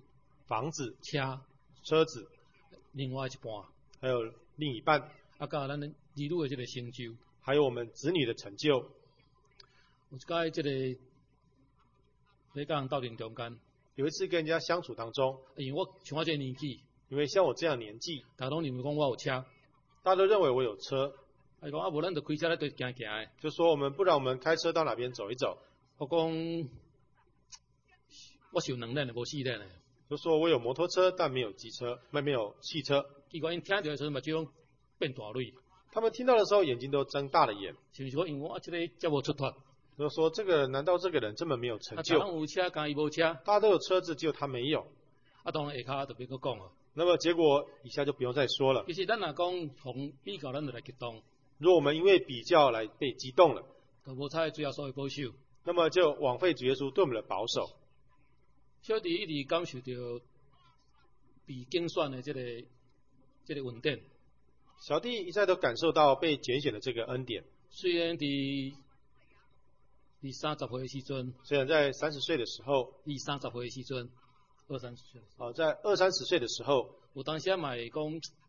房子、 车、 车子， 另外一半， 还有另一半， 啊，甲咱儿女的这个成就。 还有我们子女的成就。 有一摆这个在甲人斗阵中间， 有一次跟人家相处当中， 因为我像我这个年纪， 因为像我这样年纪， 大家拢认为讲我有车， 大家都认为我有车， 啊讲啊无咱就开车咧对行行的。 就说我们不然我们开车到哪边走一走。 我讲我是有能力的，无势力的。 就说我有摩托车，但没有机车，没没有汽车。 结果因听到的时候，目睭拢变大蕊。 他们听到的时候，眼睛都睁大了眼。 是毋是我因为我这个遮无出脱？ 就说这个难道这个人这么没有成就？ 啊，有车，敢伊无车？ 大家都有车子，只有他没有。 啊，当然下骹就别个讲了。 那么结果以下就不用再说了。 其实咱若讲从比较，咱就来激动。 如果我们因为比较来被激动了， 就无采主要所谓保守。 那么就枉费主耶稣对我们的保守。 小弟一直感受到被竞选的这个这个稳定。 小弟一再都感受到被拣选的这个恩典。 虽然伫伫三十岁的时阵， 虽然在三十岁的时候， 伫三十岁的时阵，二三十岁， 哦，在二三十岁的时候， 有当时嘛会讲，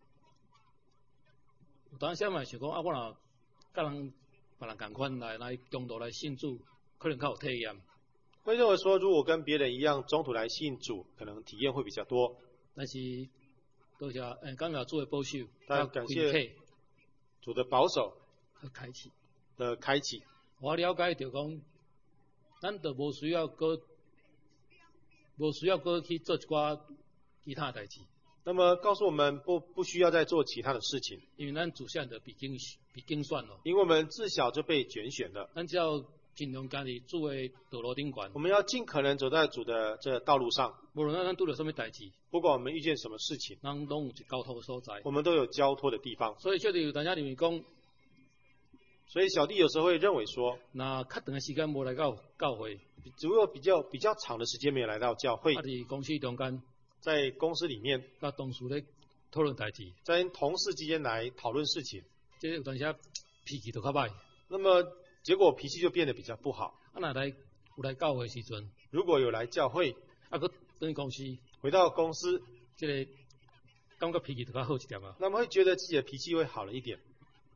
有当时嘛想讲啊，我若甲人别人共款来来中途来信主，可能较有体验。 会认为说，如果跟别人一样中途来信主，可能体验会比较多。 但是多谢诶，感谢主的保守， 但感谢主的保守和开启的开启。 我了解到讲，咱就无需要搁，无需要搁去做一寡其他代志。 那么告诉我们不不需要再做其他的事情， 因为咱自小就被竞被竞选了， 因为我们自小就被拣选了。 咱只要尽量家己主的道路顶悬。 我们要尽可能走在主的这个道路上， 无论咱拄着什么代志， 不管我们遇见什么事情， 咱拢有一交托的所在， 我们都有交托的地方。 所以小弟有当时认为讲， 所以小弟有时候会认为说， 那较长的时间无来到教会， 只有比较比较长的时间没有来到教会， 啊，伫公司中间， 在公司里面， 甲同事咧讨论代志， 在同事之间来讨论事情， 即有当时脾气就较歹。 那么结果脾气就变得比较不好。 啊，若来有来教会时阵， 如果有来教会， 啊，佮等公司， 回到公司， 即、这个感觉脾气就较好一点啊。 那么会觉得自己的脾气会好了一点。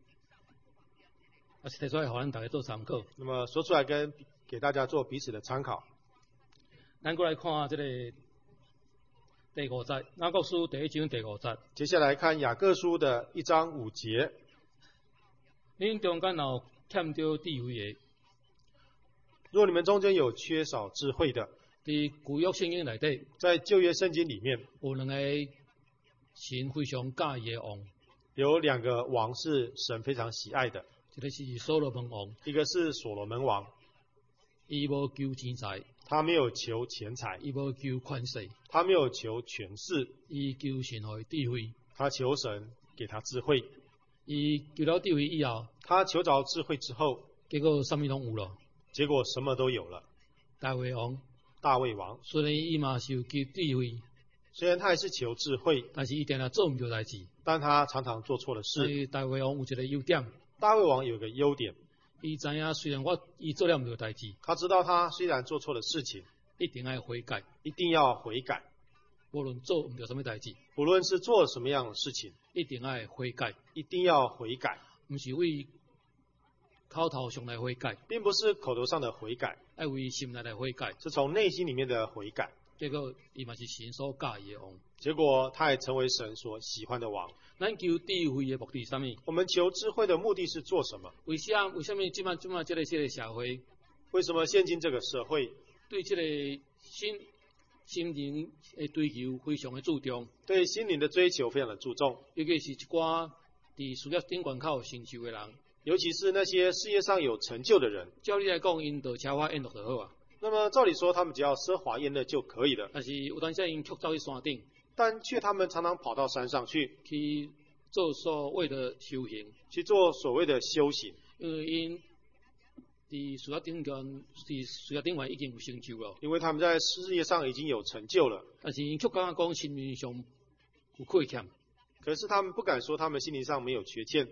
啊，是提出来，互咱大家做参考。 那么说出来跟给大家做彼此的参考。 咱过来看这个第五节，雅各书第一章第五节。 接下来看雅各书的一章五节。 恁中间有欠着智慧的， 若你们中间有缺少智慧的， 伫旧约圣经内底， 在旧约圣经里面有两个神非常介意的王， 有两个王是神非常喜爱的， 一个是所罗门王， 一个是所罗门王。 伊无求钱财， 他没有求钱财， 伊无求权势， 他没有求权势， 伊求神互伊智慧， 他求神给他智慧。 伊求了智慧以后， 他求着智慧之后， 结果啥物拢有了。 结果什么都有了。 大卫王， 大卫王虽然伊嘛是有求智慧， 虽然他还是求智慧， 但是伊定定做毋对代志。 但他常常做错了所事。 以大卫王有一个优点， 大卫王有个优点， 伊知影虽然我伊做了毋对代志， 他知道他虽然做错了事情， 一定要悔改， 一定要悔改， 无论做毋对什么代志， 不论是做什么样的事情， 一定要悔改， 一定要悔改， 毋是为口头上来悔改， 并不是口头上的悔改， 要为心内来悔改。 是从内心里面的悔改。 结果伊嘛是神所介意的王。 结果他也成为神所喜欢的王。 咱求智慧的目的是啥物？ 我们求智慧的目的是做什么？ 为啥为什么即摆即摆即个即个社会为什么现今这个社会对即个心心灵的追求非常的注重？ 对心灵的追求非常的注重， 尤其是一寡伫事业顶悬较有成就的人， 尤其是那些事业上有成就的人。 照理来讲，因就奢华宴乐就好啊。 那么照理说，他们只要奢华宴乐就可以了， 但是有当时因却走去山顶， 但却他们常常跑到山上去， 去做所谓的修行， 去做所谓的修行， 因为因伫事业顶悬，伫事业顶悬已经有成就了， 因为他们在事业上已经有成就了， 但是因却感觉讲心灵上有亏欠， 可是他们不敢说他们心灵上没有缺欠，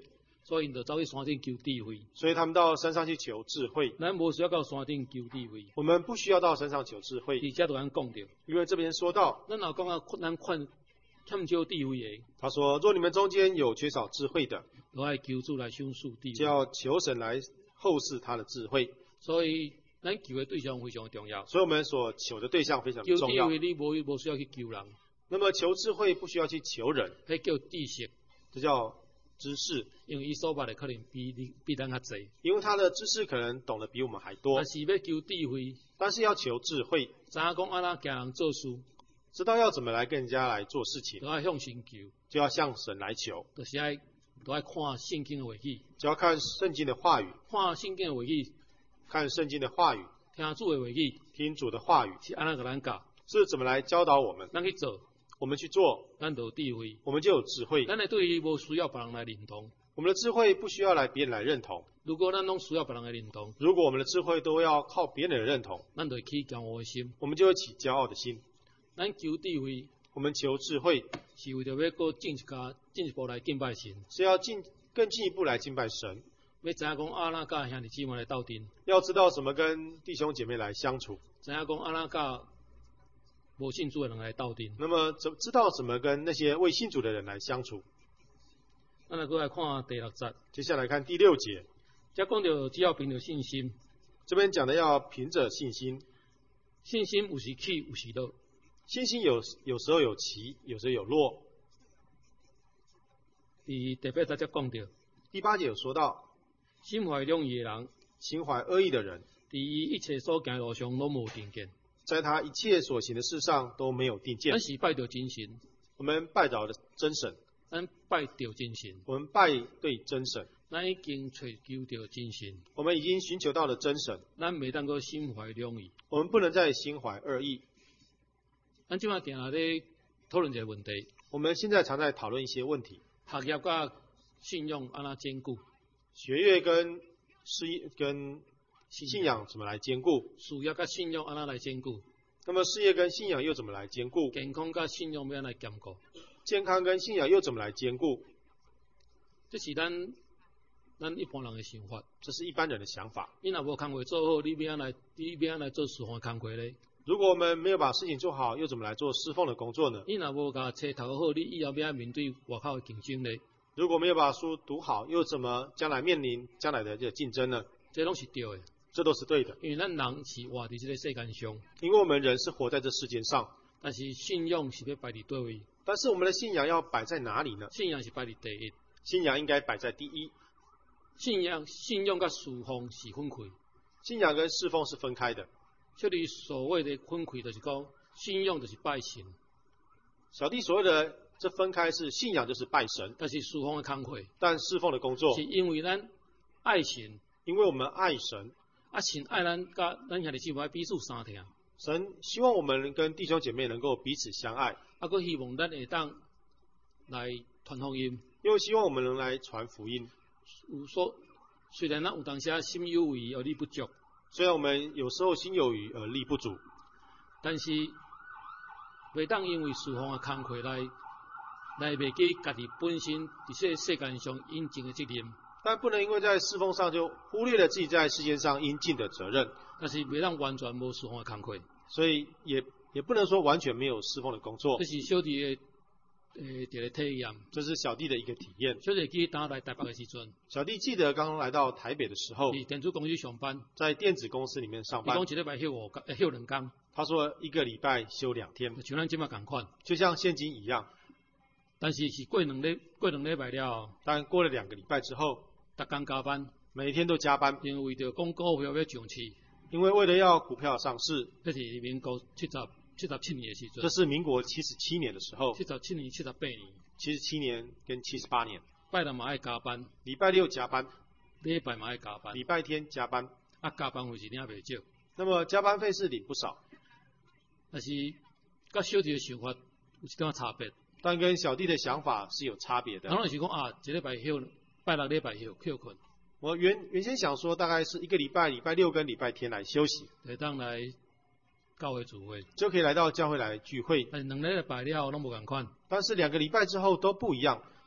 所以因就走去山顶求智慧。 所以他们到山上去求智慧。 咱无需要到山顶求智慧， 我们不需要到山上求智慧， 而且就咱讲着， 因为这边说到， 咱若讲啊，咱困欠少智慧的， 他说，若你们中间有缺少智慧的， 都爱求主来享受智就慧。 要求神来厚视他的智慧。 所以咱求的对象非常重要。 所以我们所求的对象非常求重要。 智慧你无无需要去求人， 那么求智慧不需要去求人， 迄叫知识， 这叫知识， 因为伊所捌的可能比你比咱较济。 因为他的知识可能懂得比我们还多但。是要求智慧， 但是要求智慧， 知影讲安怎行人做事， 知道要怎么来跟人家来做事情， 都爱向神求， 就要向神来求， 就是爱都爱看圣经的话语， 就要看圣经的话语， 看圣经的话语， 看圣经的话语， 听主的话语， 听主的话语是安怎甲咱教， 是怎么来教导我们， 咱去做， 我们去做， 咱就有智慧。 我们就有智慧。 咱的对于无需要别人来认同， 我们的智慧不需要来别人来认同， 如果咱拢需要别人来认同， 如果我们的智慧都要靠别人的认同， 咱就会起骄傲的心。 我们就会起骄傲的心。 咱求智慧， 我们求智慧是为着要搁进一家进一步来敬拜神， 是要进更进一步来敬拜神， 要知影讲安怎甲兄弟姊妹来斗阵， 要知道怎么跟弟兄姐妹来相处， 知影讲安怎甲无信主的人来斗阵。 那么怎知道怎么跟那些未信主的人来相处。 咱来过来看第六节， 接下来看第六节， 这讲到只要凭着信心， 这边讲的要凭着信心， 信心有时起有时落。 信心有有时候有起，有时候有落。 伫第八节则讲到， 第八节有说到， 心怀两意的人， 心怀恶意的人， 伫伊一切所行的路上拢无定见。 在他一切所行的事上都没有定见咱。是拜着真神， 我们拜着的真神， 咱拜着真神， 我们拜对真神， 咱已经找求着真神， 我们已经寻求到了真神， 咱袂当个心怀两意。 我们不能再心怀恶意。 咱即摆定下咧讨论一个问题： 我们现在常在讨论一些问题， 学业甲信用安怎兼顾？ 学业跟事业跟信仰怎么来兼顾？ 事业甲信用安怎来兼顾？ 那么事业跟信仰又怎么来兼顾？ 健康甲信用要安来兼顾？ 健康跟信仰又怎么来兼顾？ 这是咱咱一般人的想法。 这是一般人的想法。 你若无工课做好，你要安来你要安来做事奉工课咧？ 如果我们没有把事情做好，又怎么来做侍奉的工作呢？ 你若无甲册读好，你以后要安面对外口的竞争咧？ 如果没有把书读好，又怎么将来面临将来的这个竞争呢？ 这拢是对的， 这都是对的， 因为咱人是活伫这个世界上， 因为我们人是活在这世间上， 但是信仰是要摆伫对位， 但是我们的信仰要摆在哪里呢？ 信仰是摆伫第一， 信仰应该摆在第一， 信仰信仰甲侍奉是分开。 信仰跟侍奉是分开的。 这里所谓的分开，就是讲信仰就是拜神， 小弟所谓的这分开是信仰就是拜神， 但是侍奉的工课但侍奉的工作是因为咱爱神， 因为我们爱神， 啊神爱咱甲咱兄弟姊妹彼此相听， 神希望我们跟弟兄姐妹能够彼此相爱， 啊佫希望咱会当来传福音。 又希望我们能来传福音。 有所虽然咱有当时心有余而力不足， 虽然我们有时候心有余而力不足， 但是袂当因为侍奉的工课来来袂记家己本身伫这世界上应尽的责任， 但不能因为在侍奉上就忽略了自己在世界上应尽的责任， 但是袂当完全无侍奉的工课。 所以也也不能说完全没有侍奉的工作这。是小弟的呃一个体验。 这是小弟的一个体验。 小弟记当来台北的时阵， 小弟记得刚来到台北的时候， 伫电子公司上班， 在电子公司里面上班伊讲，一礼拜休五工，休两工， 他说一个礼拜休两天， 就像咱即马共款。 就像现今一样。 但是是过两礼过两礼拜了后， 但过了两个礼拜之后， 逐工加班， 每天都加班， 因为着讲股票要上市， 因为为了要股票上市。 这是民国七十七十七年的时阵， 这是民国七十七年的时候， 七十七年、七十八年， 七十七年跟七十八年， 拜六嘛爱加班， 礼拜六加班， 礼拜嘛爱加班， 礼拜天加班， 啊加班费是领袂少， 那么加班费是领不少， 但是甲小弟的想法有一点差别。 但跟小弟的想法是有差别的。 当然是讲啊，一礼拜休，拜六礼拜休休困， 我原原先想说大概是一个礼拜，礼拜六跟礼拜天来休息， 会当来教会聚会， 就可以来到教会来聚会。 但是两礼拜了拢无共款。 但是两个礼拜之后都不一样，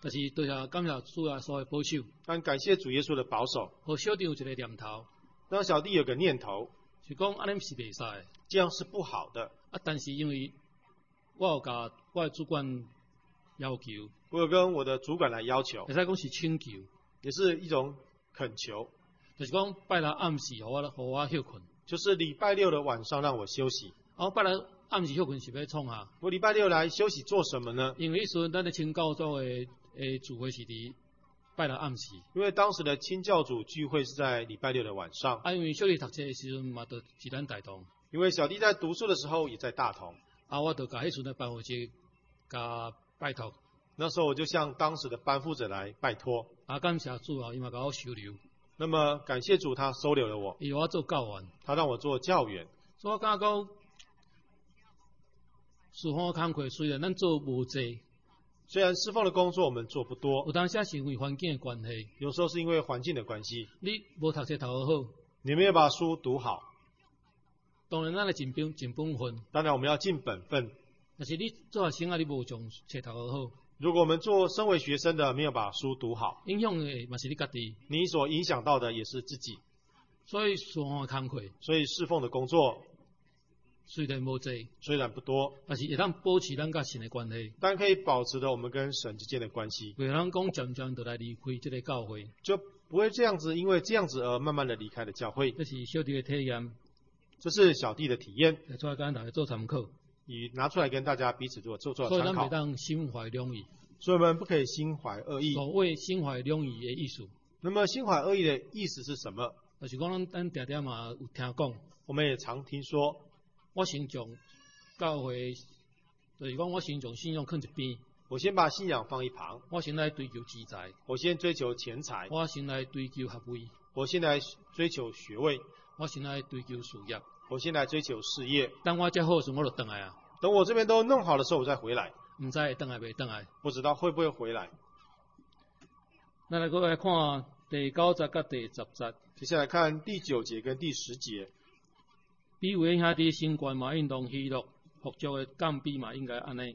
但是对下感谢主啊所的保守， 但感谢主耶稣的保守， 和小弟有一个念头， 让小弟有个念头， 是讲安尼是袂使的。 这样是不好的。 啊，但是因为我有甲我的主管要求， 我有跟我的主管来要求， 会使讲是请求， 也是一种恳求， 就是讲拜六暗时，互我互我休困。 就是礼拜六的晚上让我休息。 啊，我拜六暗时休困是要创啥？ 我礼拜六来休息做什么呢？ 因为迄时阵咱的请教组的诶聚会是伫拜六暗时。 因为当时的清教组聚会是在礼拜六的晚上。 啊，因为小弟读册的时阵嘛，都是咱大同。 因为小弟在读书的时候也在大同。 啊，我就甲迄时阵的办负责甲拜托。 那时候我就向当时的班负责来拜托。 啊，感谢主啊，伊嘛甲我收留。 那么感谢主，他收留了我。 伊我做教员。 他让我做教员。 所以我感觉讲，侍奉工课虽然咱做无济， 虽然侍奉的工作我们做不多， 有当时是因为环境的关系， 有时候是因为环境的关系。 你无读册读得好， 你没有把书读好， 当然咱来尽本尽本分。 当然我们要尽本分。 但是你做学生啊，你无将册读得好， 如果我们做身为学生的没有把书读好， 影响的嘛是你家己， 你所影响到的也是自己。 所以侍奉的工课， 所以侍奉的工作虽然无济， 虽然不多， 但是会当保持咱甲神的关系， 但可以保持着我们跟神之间的关系。 袂通讲渐渐就来离开这个教会， 就不会这样子，因为这样子而慢慢的离开了教会。 这是小弟的体验， 这是小弟的体验， 拿出来跟大家做参考， 以拿出来跟大家彼此做做做所以参考。 咱袂当心怀两意， 所以我们不可以心怀恶意。 所谓心怀两意的意思， 那么心怀恶意的意思是什么？ 就是讲咱咱定定嘛有听讲， 我们也常听说， 我先将教会，就是讲我先将信仰放一边， 我先把信仰放一旁， 我先来追求钱财， 我先追求钱财， 我先来追求学位， 我先来追求学位， 我先来追求事业， 我先来追求事业。 等我遮好时，我就回来啊。 等我这边都弄好的时候，我再回来。 唔知会回来袂回来？ 不知道会不会回来。 咱来过来看第九节甲第十节。 接下来看第九节跟第十节。 比为兄弟新冠嘛，应当喜乐，福州的降比嘛，应该安尼。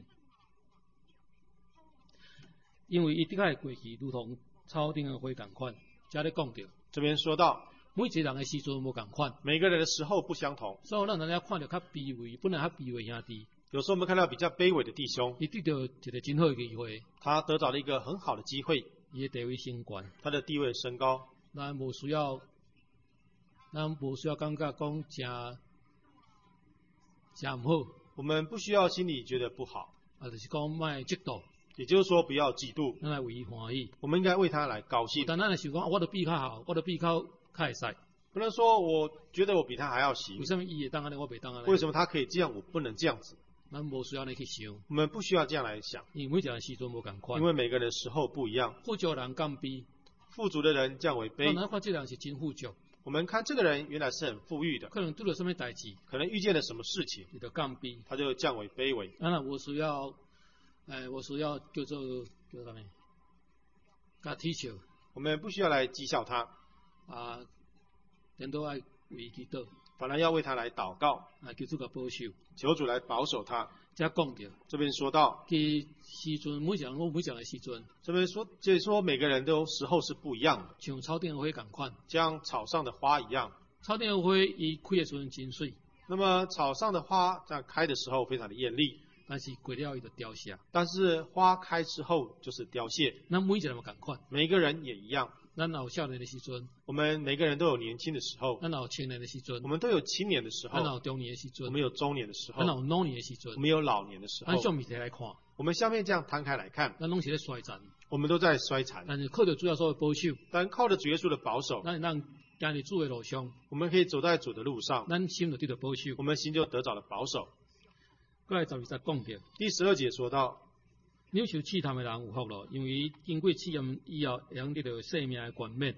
因为伊的确过去如同草顶的花共款，遮咧讲着。 这边说到， 每一个人的时阵无共款， 每个人的时候不相同， 所以咱人家看到较卑微，本来较卑微兄弟。 有时候我们看到比较卑微的弟兄， 伊得到一个真好的机会， 他得到了一个很好的机会， 伊的地位升高， 他的地位升高， 咱无需要，咱无需要感觉讲真真唔好， 我们不需要心里觉得不好， 啊，就是讲卖嫉妒， 也就是说不要嫉妒， 咱来为伊欢喜。 我们应该为他来高兴。 但咱来想讲，我都比较好，我都比较较会使。 不能说我觉得我比他还要行为，什么伊会当安尼，我袂当安尼？ 为什么他可以这样，我不能这样子？ 咱无需要安尼去想， 我们不需要这样来想， 因为每一个时阵无共款。 因为每个人时候不一样。 富足人降卑， 富足的人降为卑。 咱看这人是真富足， 我们看这个人原来是很富裕的， 可能拄着什么代志， 可能遇见了什么事情， 伊就降卑。 他就降为卑微。 咱若无需要，诶，我需要叫做叫啥物？甲踢笑我们不需要来讥笑他， 啊，人都爱为伊祈祷， 反而要为他来祷告， 啊，求主甲保守。 求主来保守他。 遮讲着， 这边说到， 其时阵每一人我每一人的时阵， 这边说，所以说每个人都时候是不一样的， 像草顶的花共款。 像草上的花一样。 草顶的花伊开的时阵真水， 那么草上的花在开的时候非常的艳丽， 但是过了伊就凋谢。 但是花开之后就是凋谢。 咱每一个人嘛共款， 每一个人也一样， 咱若有少年的时阵， 我们每个人都有年轻的时候， 咱若有青年的时阵， 我们都有青年的时候， 咱若有中年的时阵， 我们有中年的时候咱，若有老年的时阵我，们有老年的时候咱。向面来看， 我们下面这样摊开来看， 咱拢是咧衰残， 我们都在衰残， 但是靠着主要所的保守， 但靠着主耶稣的保守， 咱会当行伫主的路上， 我们可以走在主的路上， 咱心就得到保守。 我们心就得着了保守。 过来十二节讲着， 第十二节说到， 忍受试探的人有福咯，因为经过试验以后，会用得到生命的冠冕。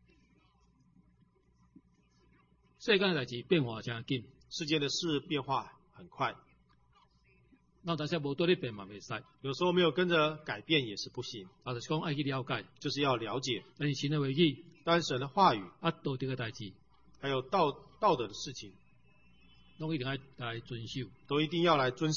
世间的代志变化真紧， 世界的事变化很快， 咱但是无对咧变嘛袂使， 有时候没有跟着改变也是不行， 啊，就是讲爱去了解， 就是要了解。 但是神的话语但神的话语， 啊，道德的代志， 还有道道德的事情， 拢一定爱来遵守。 都一定要来遵守。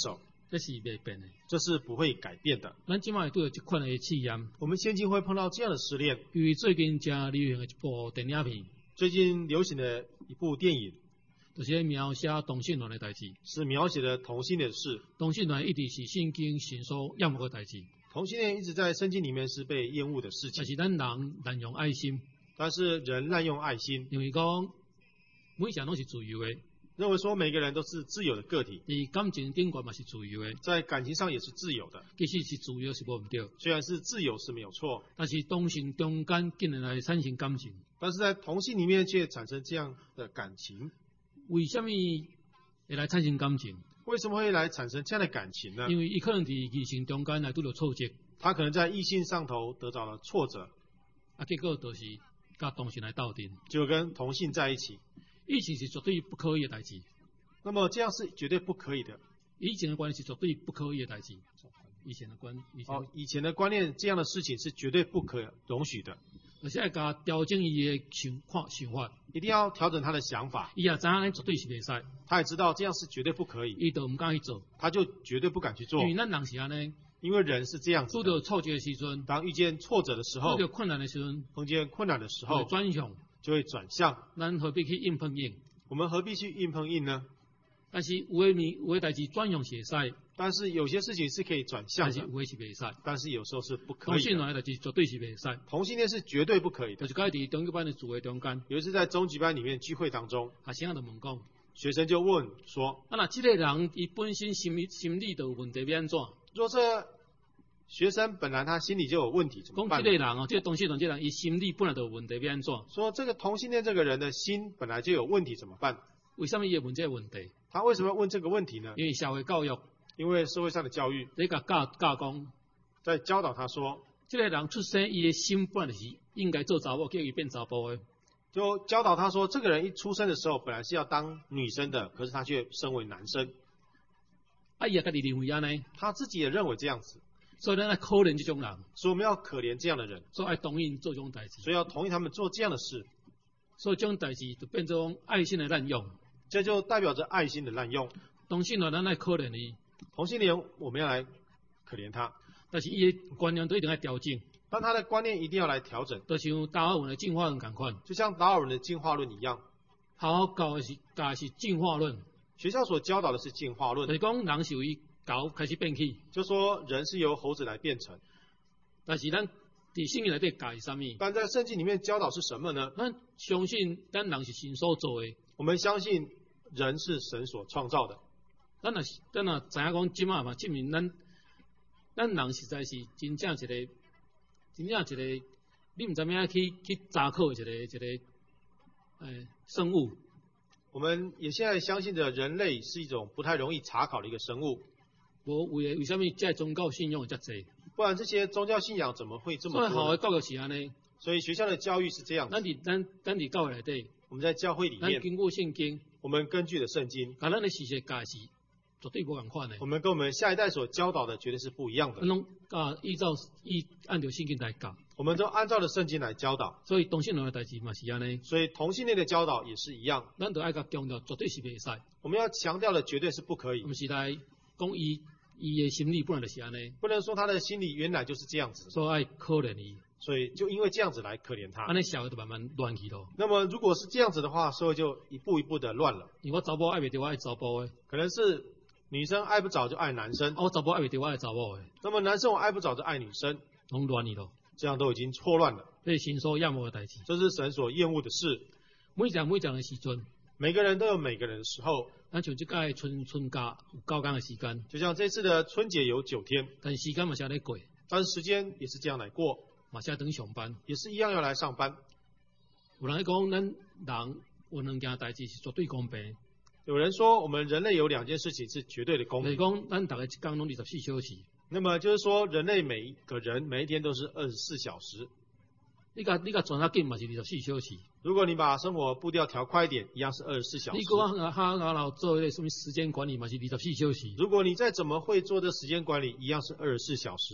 这是袂变的。 这是不会改变的。 咱即摆都有这款的试验， 我们现今会碰到这样的试炼。 由于最近正流行的一部电影片， 最近流行的一部电影， 就是咧描写同性恋的代志。 是描写的同性恋的事。 同性恋一直是圣经神所厌恶的代志。 同性恋一直在圣经里面是被厌恶的事情。 但是咱人滥用爱心， 但是人滥用爱心， 因为讲每项拢是自由的。 认为说每个人都是自由的个体， 伫感情顶悬嘛是自由的， 在感情上也是自由的。 其实是自由是无毋对， 虽然是自由是没有错， 但是同性中间竟然来产生感情， 但是在同性里面却产生这样的感情。 为什么会来产生感情？ 为什么会来产生这样的感情呢？ 因为伊可能伫异性中间来拄到挫折， 他可能在异性上头得到了挫折， 啊，结果就是甲同性来斗阵， 就跟同性在一起。 以前是绝对不可以的代志， 那么这样是绝对不可以的。 以前的观念是绝对不可以的代志，以前的观，以前哦，以前的观念，这样的事情是绝对不可容许的。 而且要甲调整伊的想看想法， 一定要调整他的想法。 伊也知影咱绝对是袂使， 他也知道这样是绝对不可以， 伊就毋敢去做， 他就绝对不敢去做。 因为咱人是安尼， 因为人是这样子拄的， 到挫折的时阵， 当遇见挫折的时候， 遇到困难的时阵， 碰见困难的时会候， 转向， 就会转向。 咱何必去硬碰硬？ 我们何必去硬碰硬呢？ 但是有诶面有诶代志转向是会使， 但是有些事情是可以转向的， 但是有诶是袂使。 但是有时候是不可同性以的。 恋诶代志绝对是袂使， 同性恋是绝对不可以的。 就是甲伊伫中级班的聚会中间， 有一次在中级班里面聚会当中， 学生仔就问讲， 学生就问说， 啊若即个人伊本身心理心理就有问题要安怎？ 若这学生本来他心里就有问题，怎么讲办即个人哦，即、个同性恋即个人伊心理本来就有问题要安怎？ 说这个同性恋这个人的心本来就有问题，怎么办？ 为什么伊会问这个问题？ 他为什么要问这个问题呢？ 因为社会教育因为社会上的教育在甲教教讲， 在教导他说， 即、个人出生伊的心本来就是应该做查某，叫伊变查甫的。 就教导他说，这个人一出生的时候本来是要当女生的，可是他却生为男生。 啊，伊也家己认为安尼， 他自己也认为这样子， 所以咱爱可怜即种人， 所以我们要可怜这样的人， 所以爱同意做这种代志。 所以要同意他们做这样的事， 所以这种代志就变成爱心的滥用。 这就代表着爱心的滥用。 同性恋咱爱可怜伊， 同性恋我们要来可怜他， 但是伊的观念都一定要调整， 但他的观念一定要来调整， 就像达尔文的进化论共款。 就像达尔文的进化论一样， 好好教的是教的是进化论， 学校所教导的是进化论， 就是讲人是由于狗开始变起， 就说人是由猴子来变成。 但是咱伫圣经内底教是啥物？ 但在圣经里面教导是什么呢？ 咱相信咱人是神所做的， 我们相信人是神所创造的。 咱若是咱若知影讲即马嘛，证明咱咱人实在是真正一个真正一个你毋知影去去查考的一个一个诶、呃、生物。 我们也现在相信着人类是一种不太容易查考的一个生物， 无为为什么这宗教信仰会遮济？ 不然这些宗教信仰怎么会这么所以好多呢？ 的教育是安尼， 所以学校的教育是这样子咱。伫咱咱伫教会内底， 我们在教会里面， 咱经过圣经， 我们根据的圣经， 甲咱的事实教的是绝对无共款的。 我们跟我们下一代所教导的绝对是不一样的。 咱拢啊依照依按照圣经来教， 我们都按照着圣经来教导， 所以同性恋的代志嘛是安尼， 所以同性恋的教导也是一样。 咱就爱甲强调绝对是袂使， 我们要强调的绝对是不可以毋，是来讲伊伊的心理本来就是安尼， 不能说他的心理原来就是这样子， 所以爱可怜伊， 所以就因为这样子来可怜他安。尼社会就慢慢乱去咯。 那么如果是这样子的话，社会就一步一步的乱了。 因为我查某爱袂着我爱查甫的， 可能是女生爱不着就爱男生， 啊我查某爱袂着我爱查某的， 那么男生我爱不着就爱女生， 拢乱去咯。 这样都已经错乱了。 这是神所厌恶的代志。 这是神所厌恶的事。 每一项每一项的时阵， 每个人都有每个人的时候， 咱像即届春春假有九天的时间， 就像这次的春节有九天， 但是时间嘛是安尼过， 但是时间也是这样来过， 嘛是要等上班。 也是一样要来上班。 有人讲咱人有两件代志是绝对公平， 有人说我们人类有两件事情是绝对的公就是平， 讲咱大家一天拢二十四小时， 那么就是说人类每一个人每一天都是二十四小时。 你甲你甲转较紧嘛是二十四小时， 如果你把生活步调调快一点，一样是二十四小时你。讲啊哈啊老做迄个什么时间管理嘛是二十四小时。 如果你再怎么会做这时间管理，一样是二十四小时。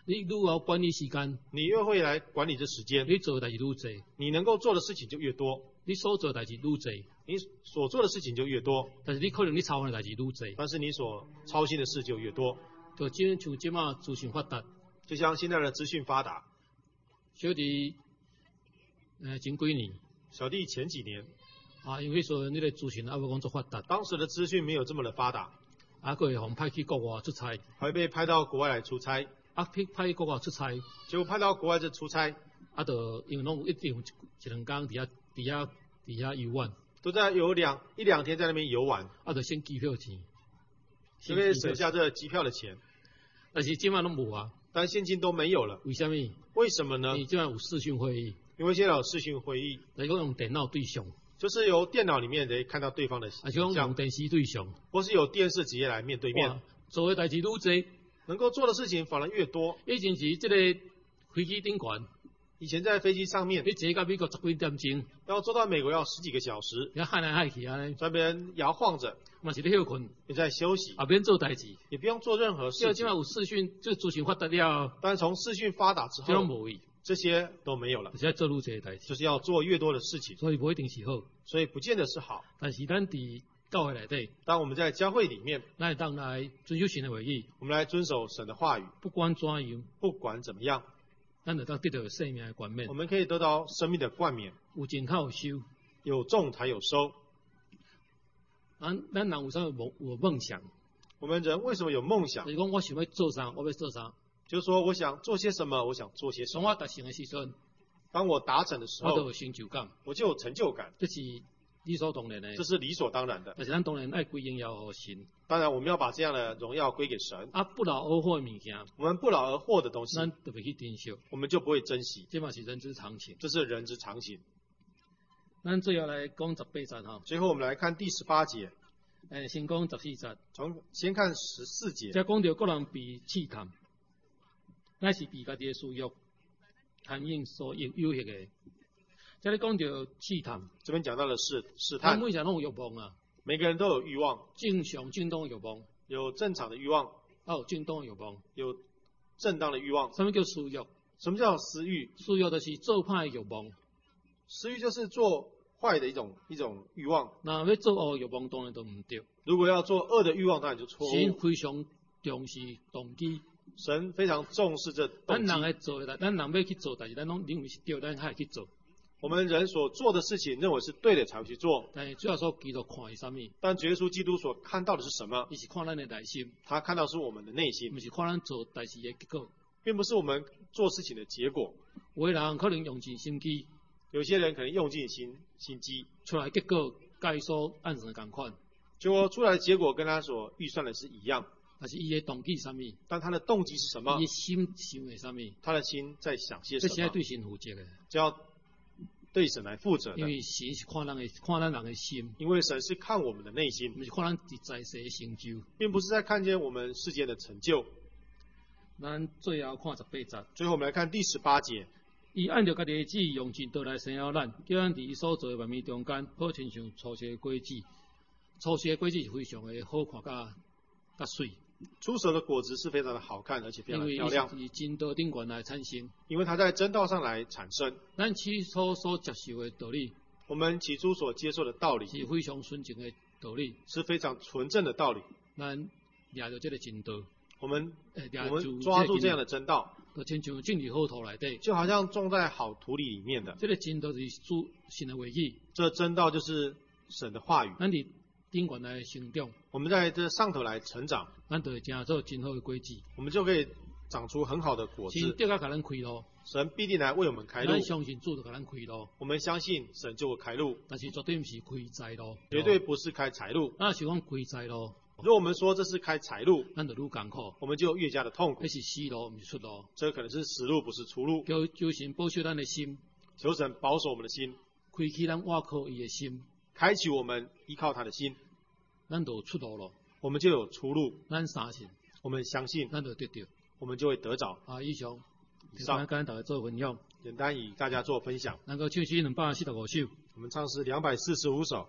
你愈好管理时间， 你越会来管理这时间， 你做的代志愈多， 你能够做的事情就越多， 你所做的代志愈多， 你所做的事情就越多， 但是你可能你操心的代志愈多。 但是你所操心的事就越多。 就即像即马资讯发达， 就像现在的资讯发达， 小弟呃前几年小弟前几年啊，因为说你个资讯啊无讲做发达， 当时的资讯没有这么的发达， 啊，佫会互派去国外出差， 还被派到国外来出差， 啊，派派去国外出差， 结果派到国外这出差， 啊，就因为拢有一定有一两工伫遐伫遐伫遐游玩， 都在有两一两天在那边游玩， 啊，就先机票钱， 就可以省下这机票的钱。 但是即马拢无啊， 但现金都没有了， 为什么？ 为什么呢？ 你即马有视讯会议， 因为现在有视讯会议， 就是讲用电脑对象， 就是由电脑里面可以看到对方的啊，就讲像用电视对象， 或是有电视直接来面对面， 做的代志愈多， 能够做的事情反而越多。 以前是即个飞机顶悬， 以前在飞机上面， 你坐到美国十几点钟， 要坐到美国要十几个小时， 你喊来喊去啊， 在那边摇晃着， 嘛是咧休困， 也在休息， 啊，免做代志， 也不用做任何事情。 即马有视讯，即资讯发达了， 但从视讯发达之即拢后， 无去， 这些都没有了， 就是要做愈侪代志， 就是要做越多的事情， 所以无一定是好， 所以不见得是好。 但是咱伫教会内底， 当我们在教会里面， 咱会当来遵守神的话语， 我们来遵守神的话语， 不管怎样， 不管怎么样， 咱就当得到生命的冠冕我，们可以得到生命的冠冕， 有种较有收。 有种才有收。 咱咱人有啥有梦有梦想， 我们人为什么有梦想就？是讲我想要做啥，我要做啥。 就是说我想做些什么，我想做些什么。 当我达成的时阵， 当我达成的时候， 我就有成就感， 我就有成就感， 这是理所当然的。 这是理所当然的。 但是咱当然爱归荣耀互神， 当然，我们要把这样的荣耀归给神。 啊不劳而获的物件， 我们不劳而获的东西， 咱就袂去珍惜， 我们就不会珍惜， 这嘛是人之常情。 这是人之常情。 咱最后来讲十八节哈， 最后我们来看第十八节， 诶，先讲十四节， 从先看十四节， 再讲到个人被试探，乃是被家己的私欲、贪应所诱诱惑的。再咧讲到试探， 这边讲到的是试咱探， 每人拢有欲望啊， 每个人都有欲望， 正常正当的欲望， 有正常的欲望， 啊有正当的欲望。 有正当的欲望。 什么叫私欲？ 什么叫私欲？ 私欲就是做歹的欲望。 私欲就是做坏的一种一种欲望。 那要做恶的欲望当然都唔对。 如果要做恶的欲望，当然就错神误。 非常重视动机， 神非常重视这动咱人机。 来做的，咱人要去做代志，咱拢认为是对，咱还会去做。 我们人所做的事情，认为是对的才会去做。 但是主要说基督看伊啥物， 但主耶稣基督所看到的是什么？ 伊是看咱的内心， 他看到是我们的内心毋，是看咱做代志的结果。 并不是我们做事情的结果。 有的人可能用尽心机， 有些人可能用尽心心机， 出来结果甲伊所按算的共款， 结果出来的结果跟他所预算的是一样。 但是伊的动机是啥物，伊但他的动机是什么的？心想的啥物， 他的心在想些什么？ 这是要对神负责的， 就要对神来负责的。 因为神是看人的，看咱人的心， 因为神是看我们的内心， 毋是看咱伫在世的成就。 并不是在看见我们世间的成就。 咱最后看十八节。 最后我们来看第十八节， 伊按照家己的旨意用尽道来生了咱，叫咱伫伊所做的万物中间，好亲像初世的果子。初世的果子是非常的好看甲甲水， 出手的果子是非常的好看，而且非因为伊常的漂亮， 是伫真道顶悬来产生。 因为它在真道上来产生。 咱起初所接受的道理， 我们起初所接受的道理是非常纯正的道理， 是非常纯正的道理， 咱抓着这个真道， 我们诶，抓我住们抓住这样的， 的真道， 就亲像种伫好土内底。 就好像种在好土里里面的。 这个真道是主神的话语， 这真道就是神的话语， 咱伫顶悬来成长， 我们在这上头来成长， 咱就会成做真好的果子。 我们就可以长出很好的果神子。 得甲甲咱开路， 神必定来为我们开路咱，相信主就甲咱开路。 我们相信神就会开路， 但是绝对毋是开财路， 绝对不是开财路。 那是讲开财路， 如果我们说这是开财路， 咱就愈艰苦， 我们就越加的痛苦那。是死路，毋是出路。 这可能是死路，不是出路。 求求神保守咱的心， 求神保守我们的心， 开启咱倚靠伊的心， 开启我们依靠他的心， 咱就有出路咯。 我们就有出路。 咱相信， 我们相信， 咱就得着。 我们就会得着。 啊，以上， 以上跟咱大家做分享， 简单与大家做分享。 能够唱诗两百四十五首。 我们唱诗两百四十五首。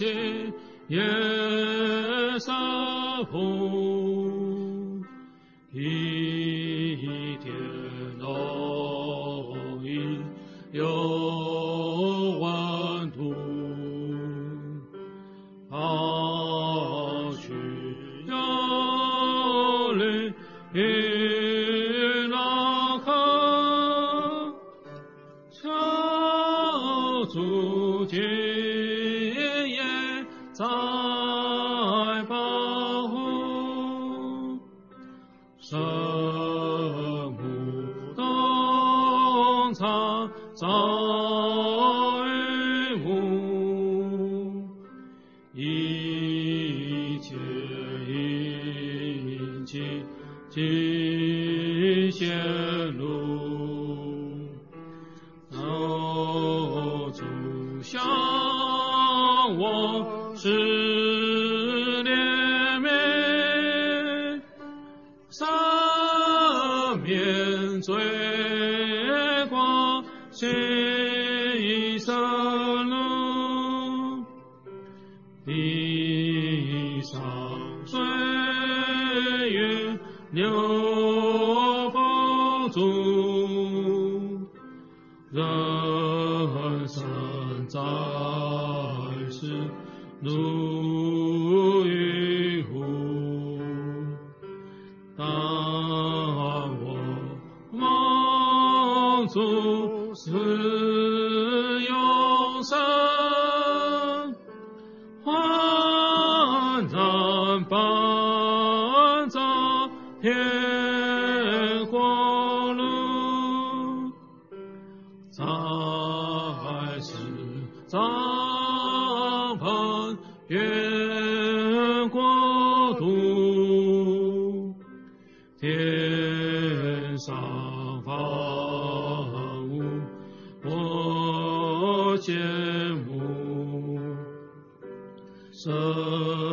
谢耶稣父，一天容易有万途，好去有力与老客，求主今夜在保护，圣母洞察在无，一切一切尽显露，求主向我施怜悯，赦免罪过，牺牲路，地上水云流不住，人生在世如云雾，但我望主是永生，焕然伴着天国路，在世帐篷愿国度，天上万物我羡慕，神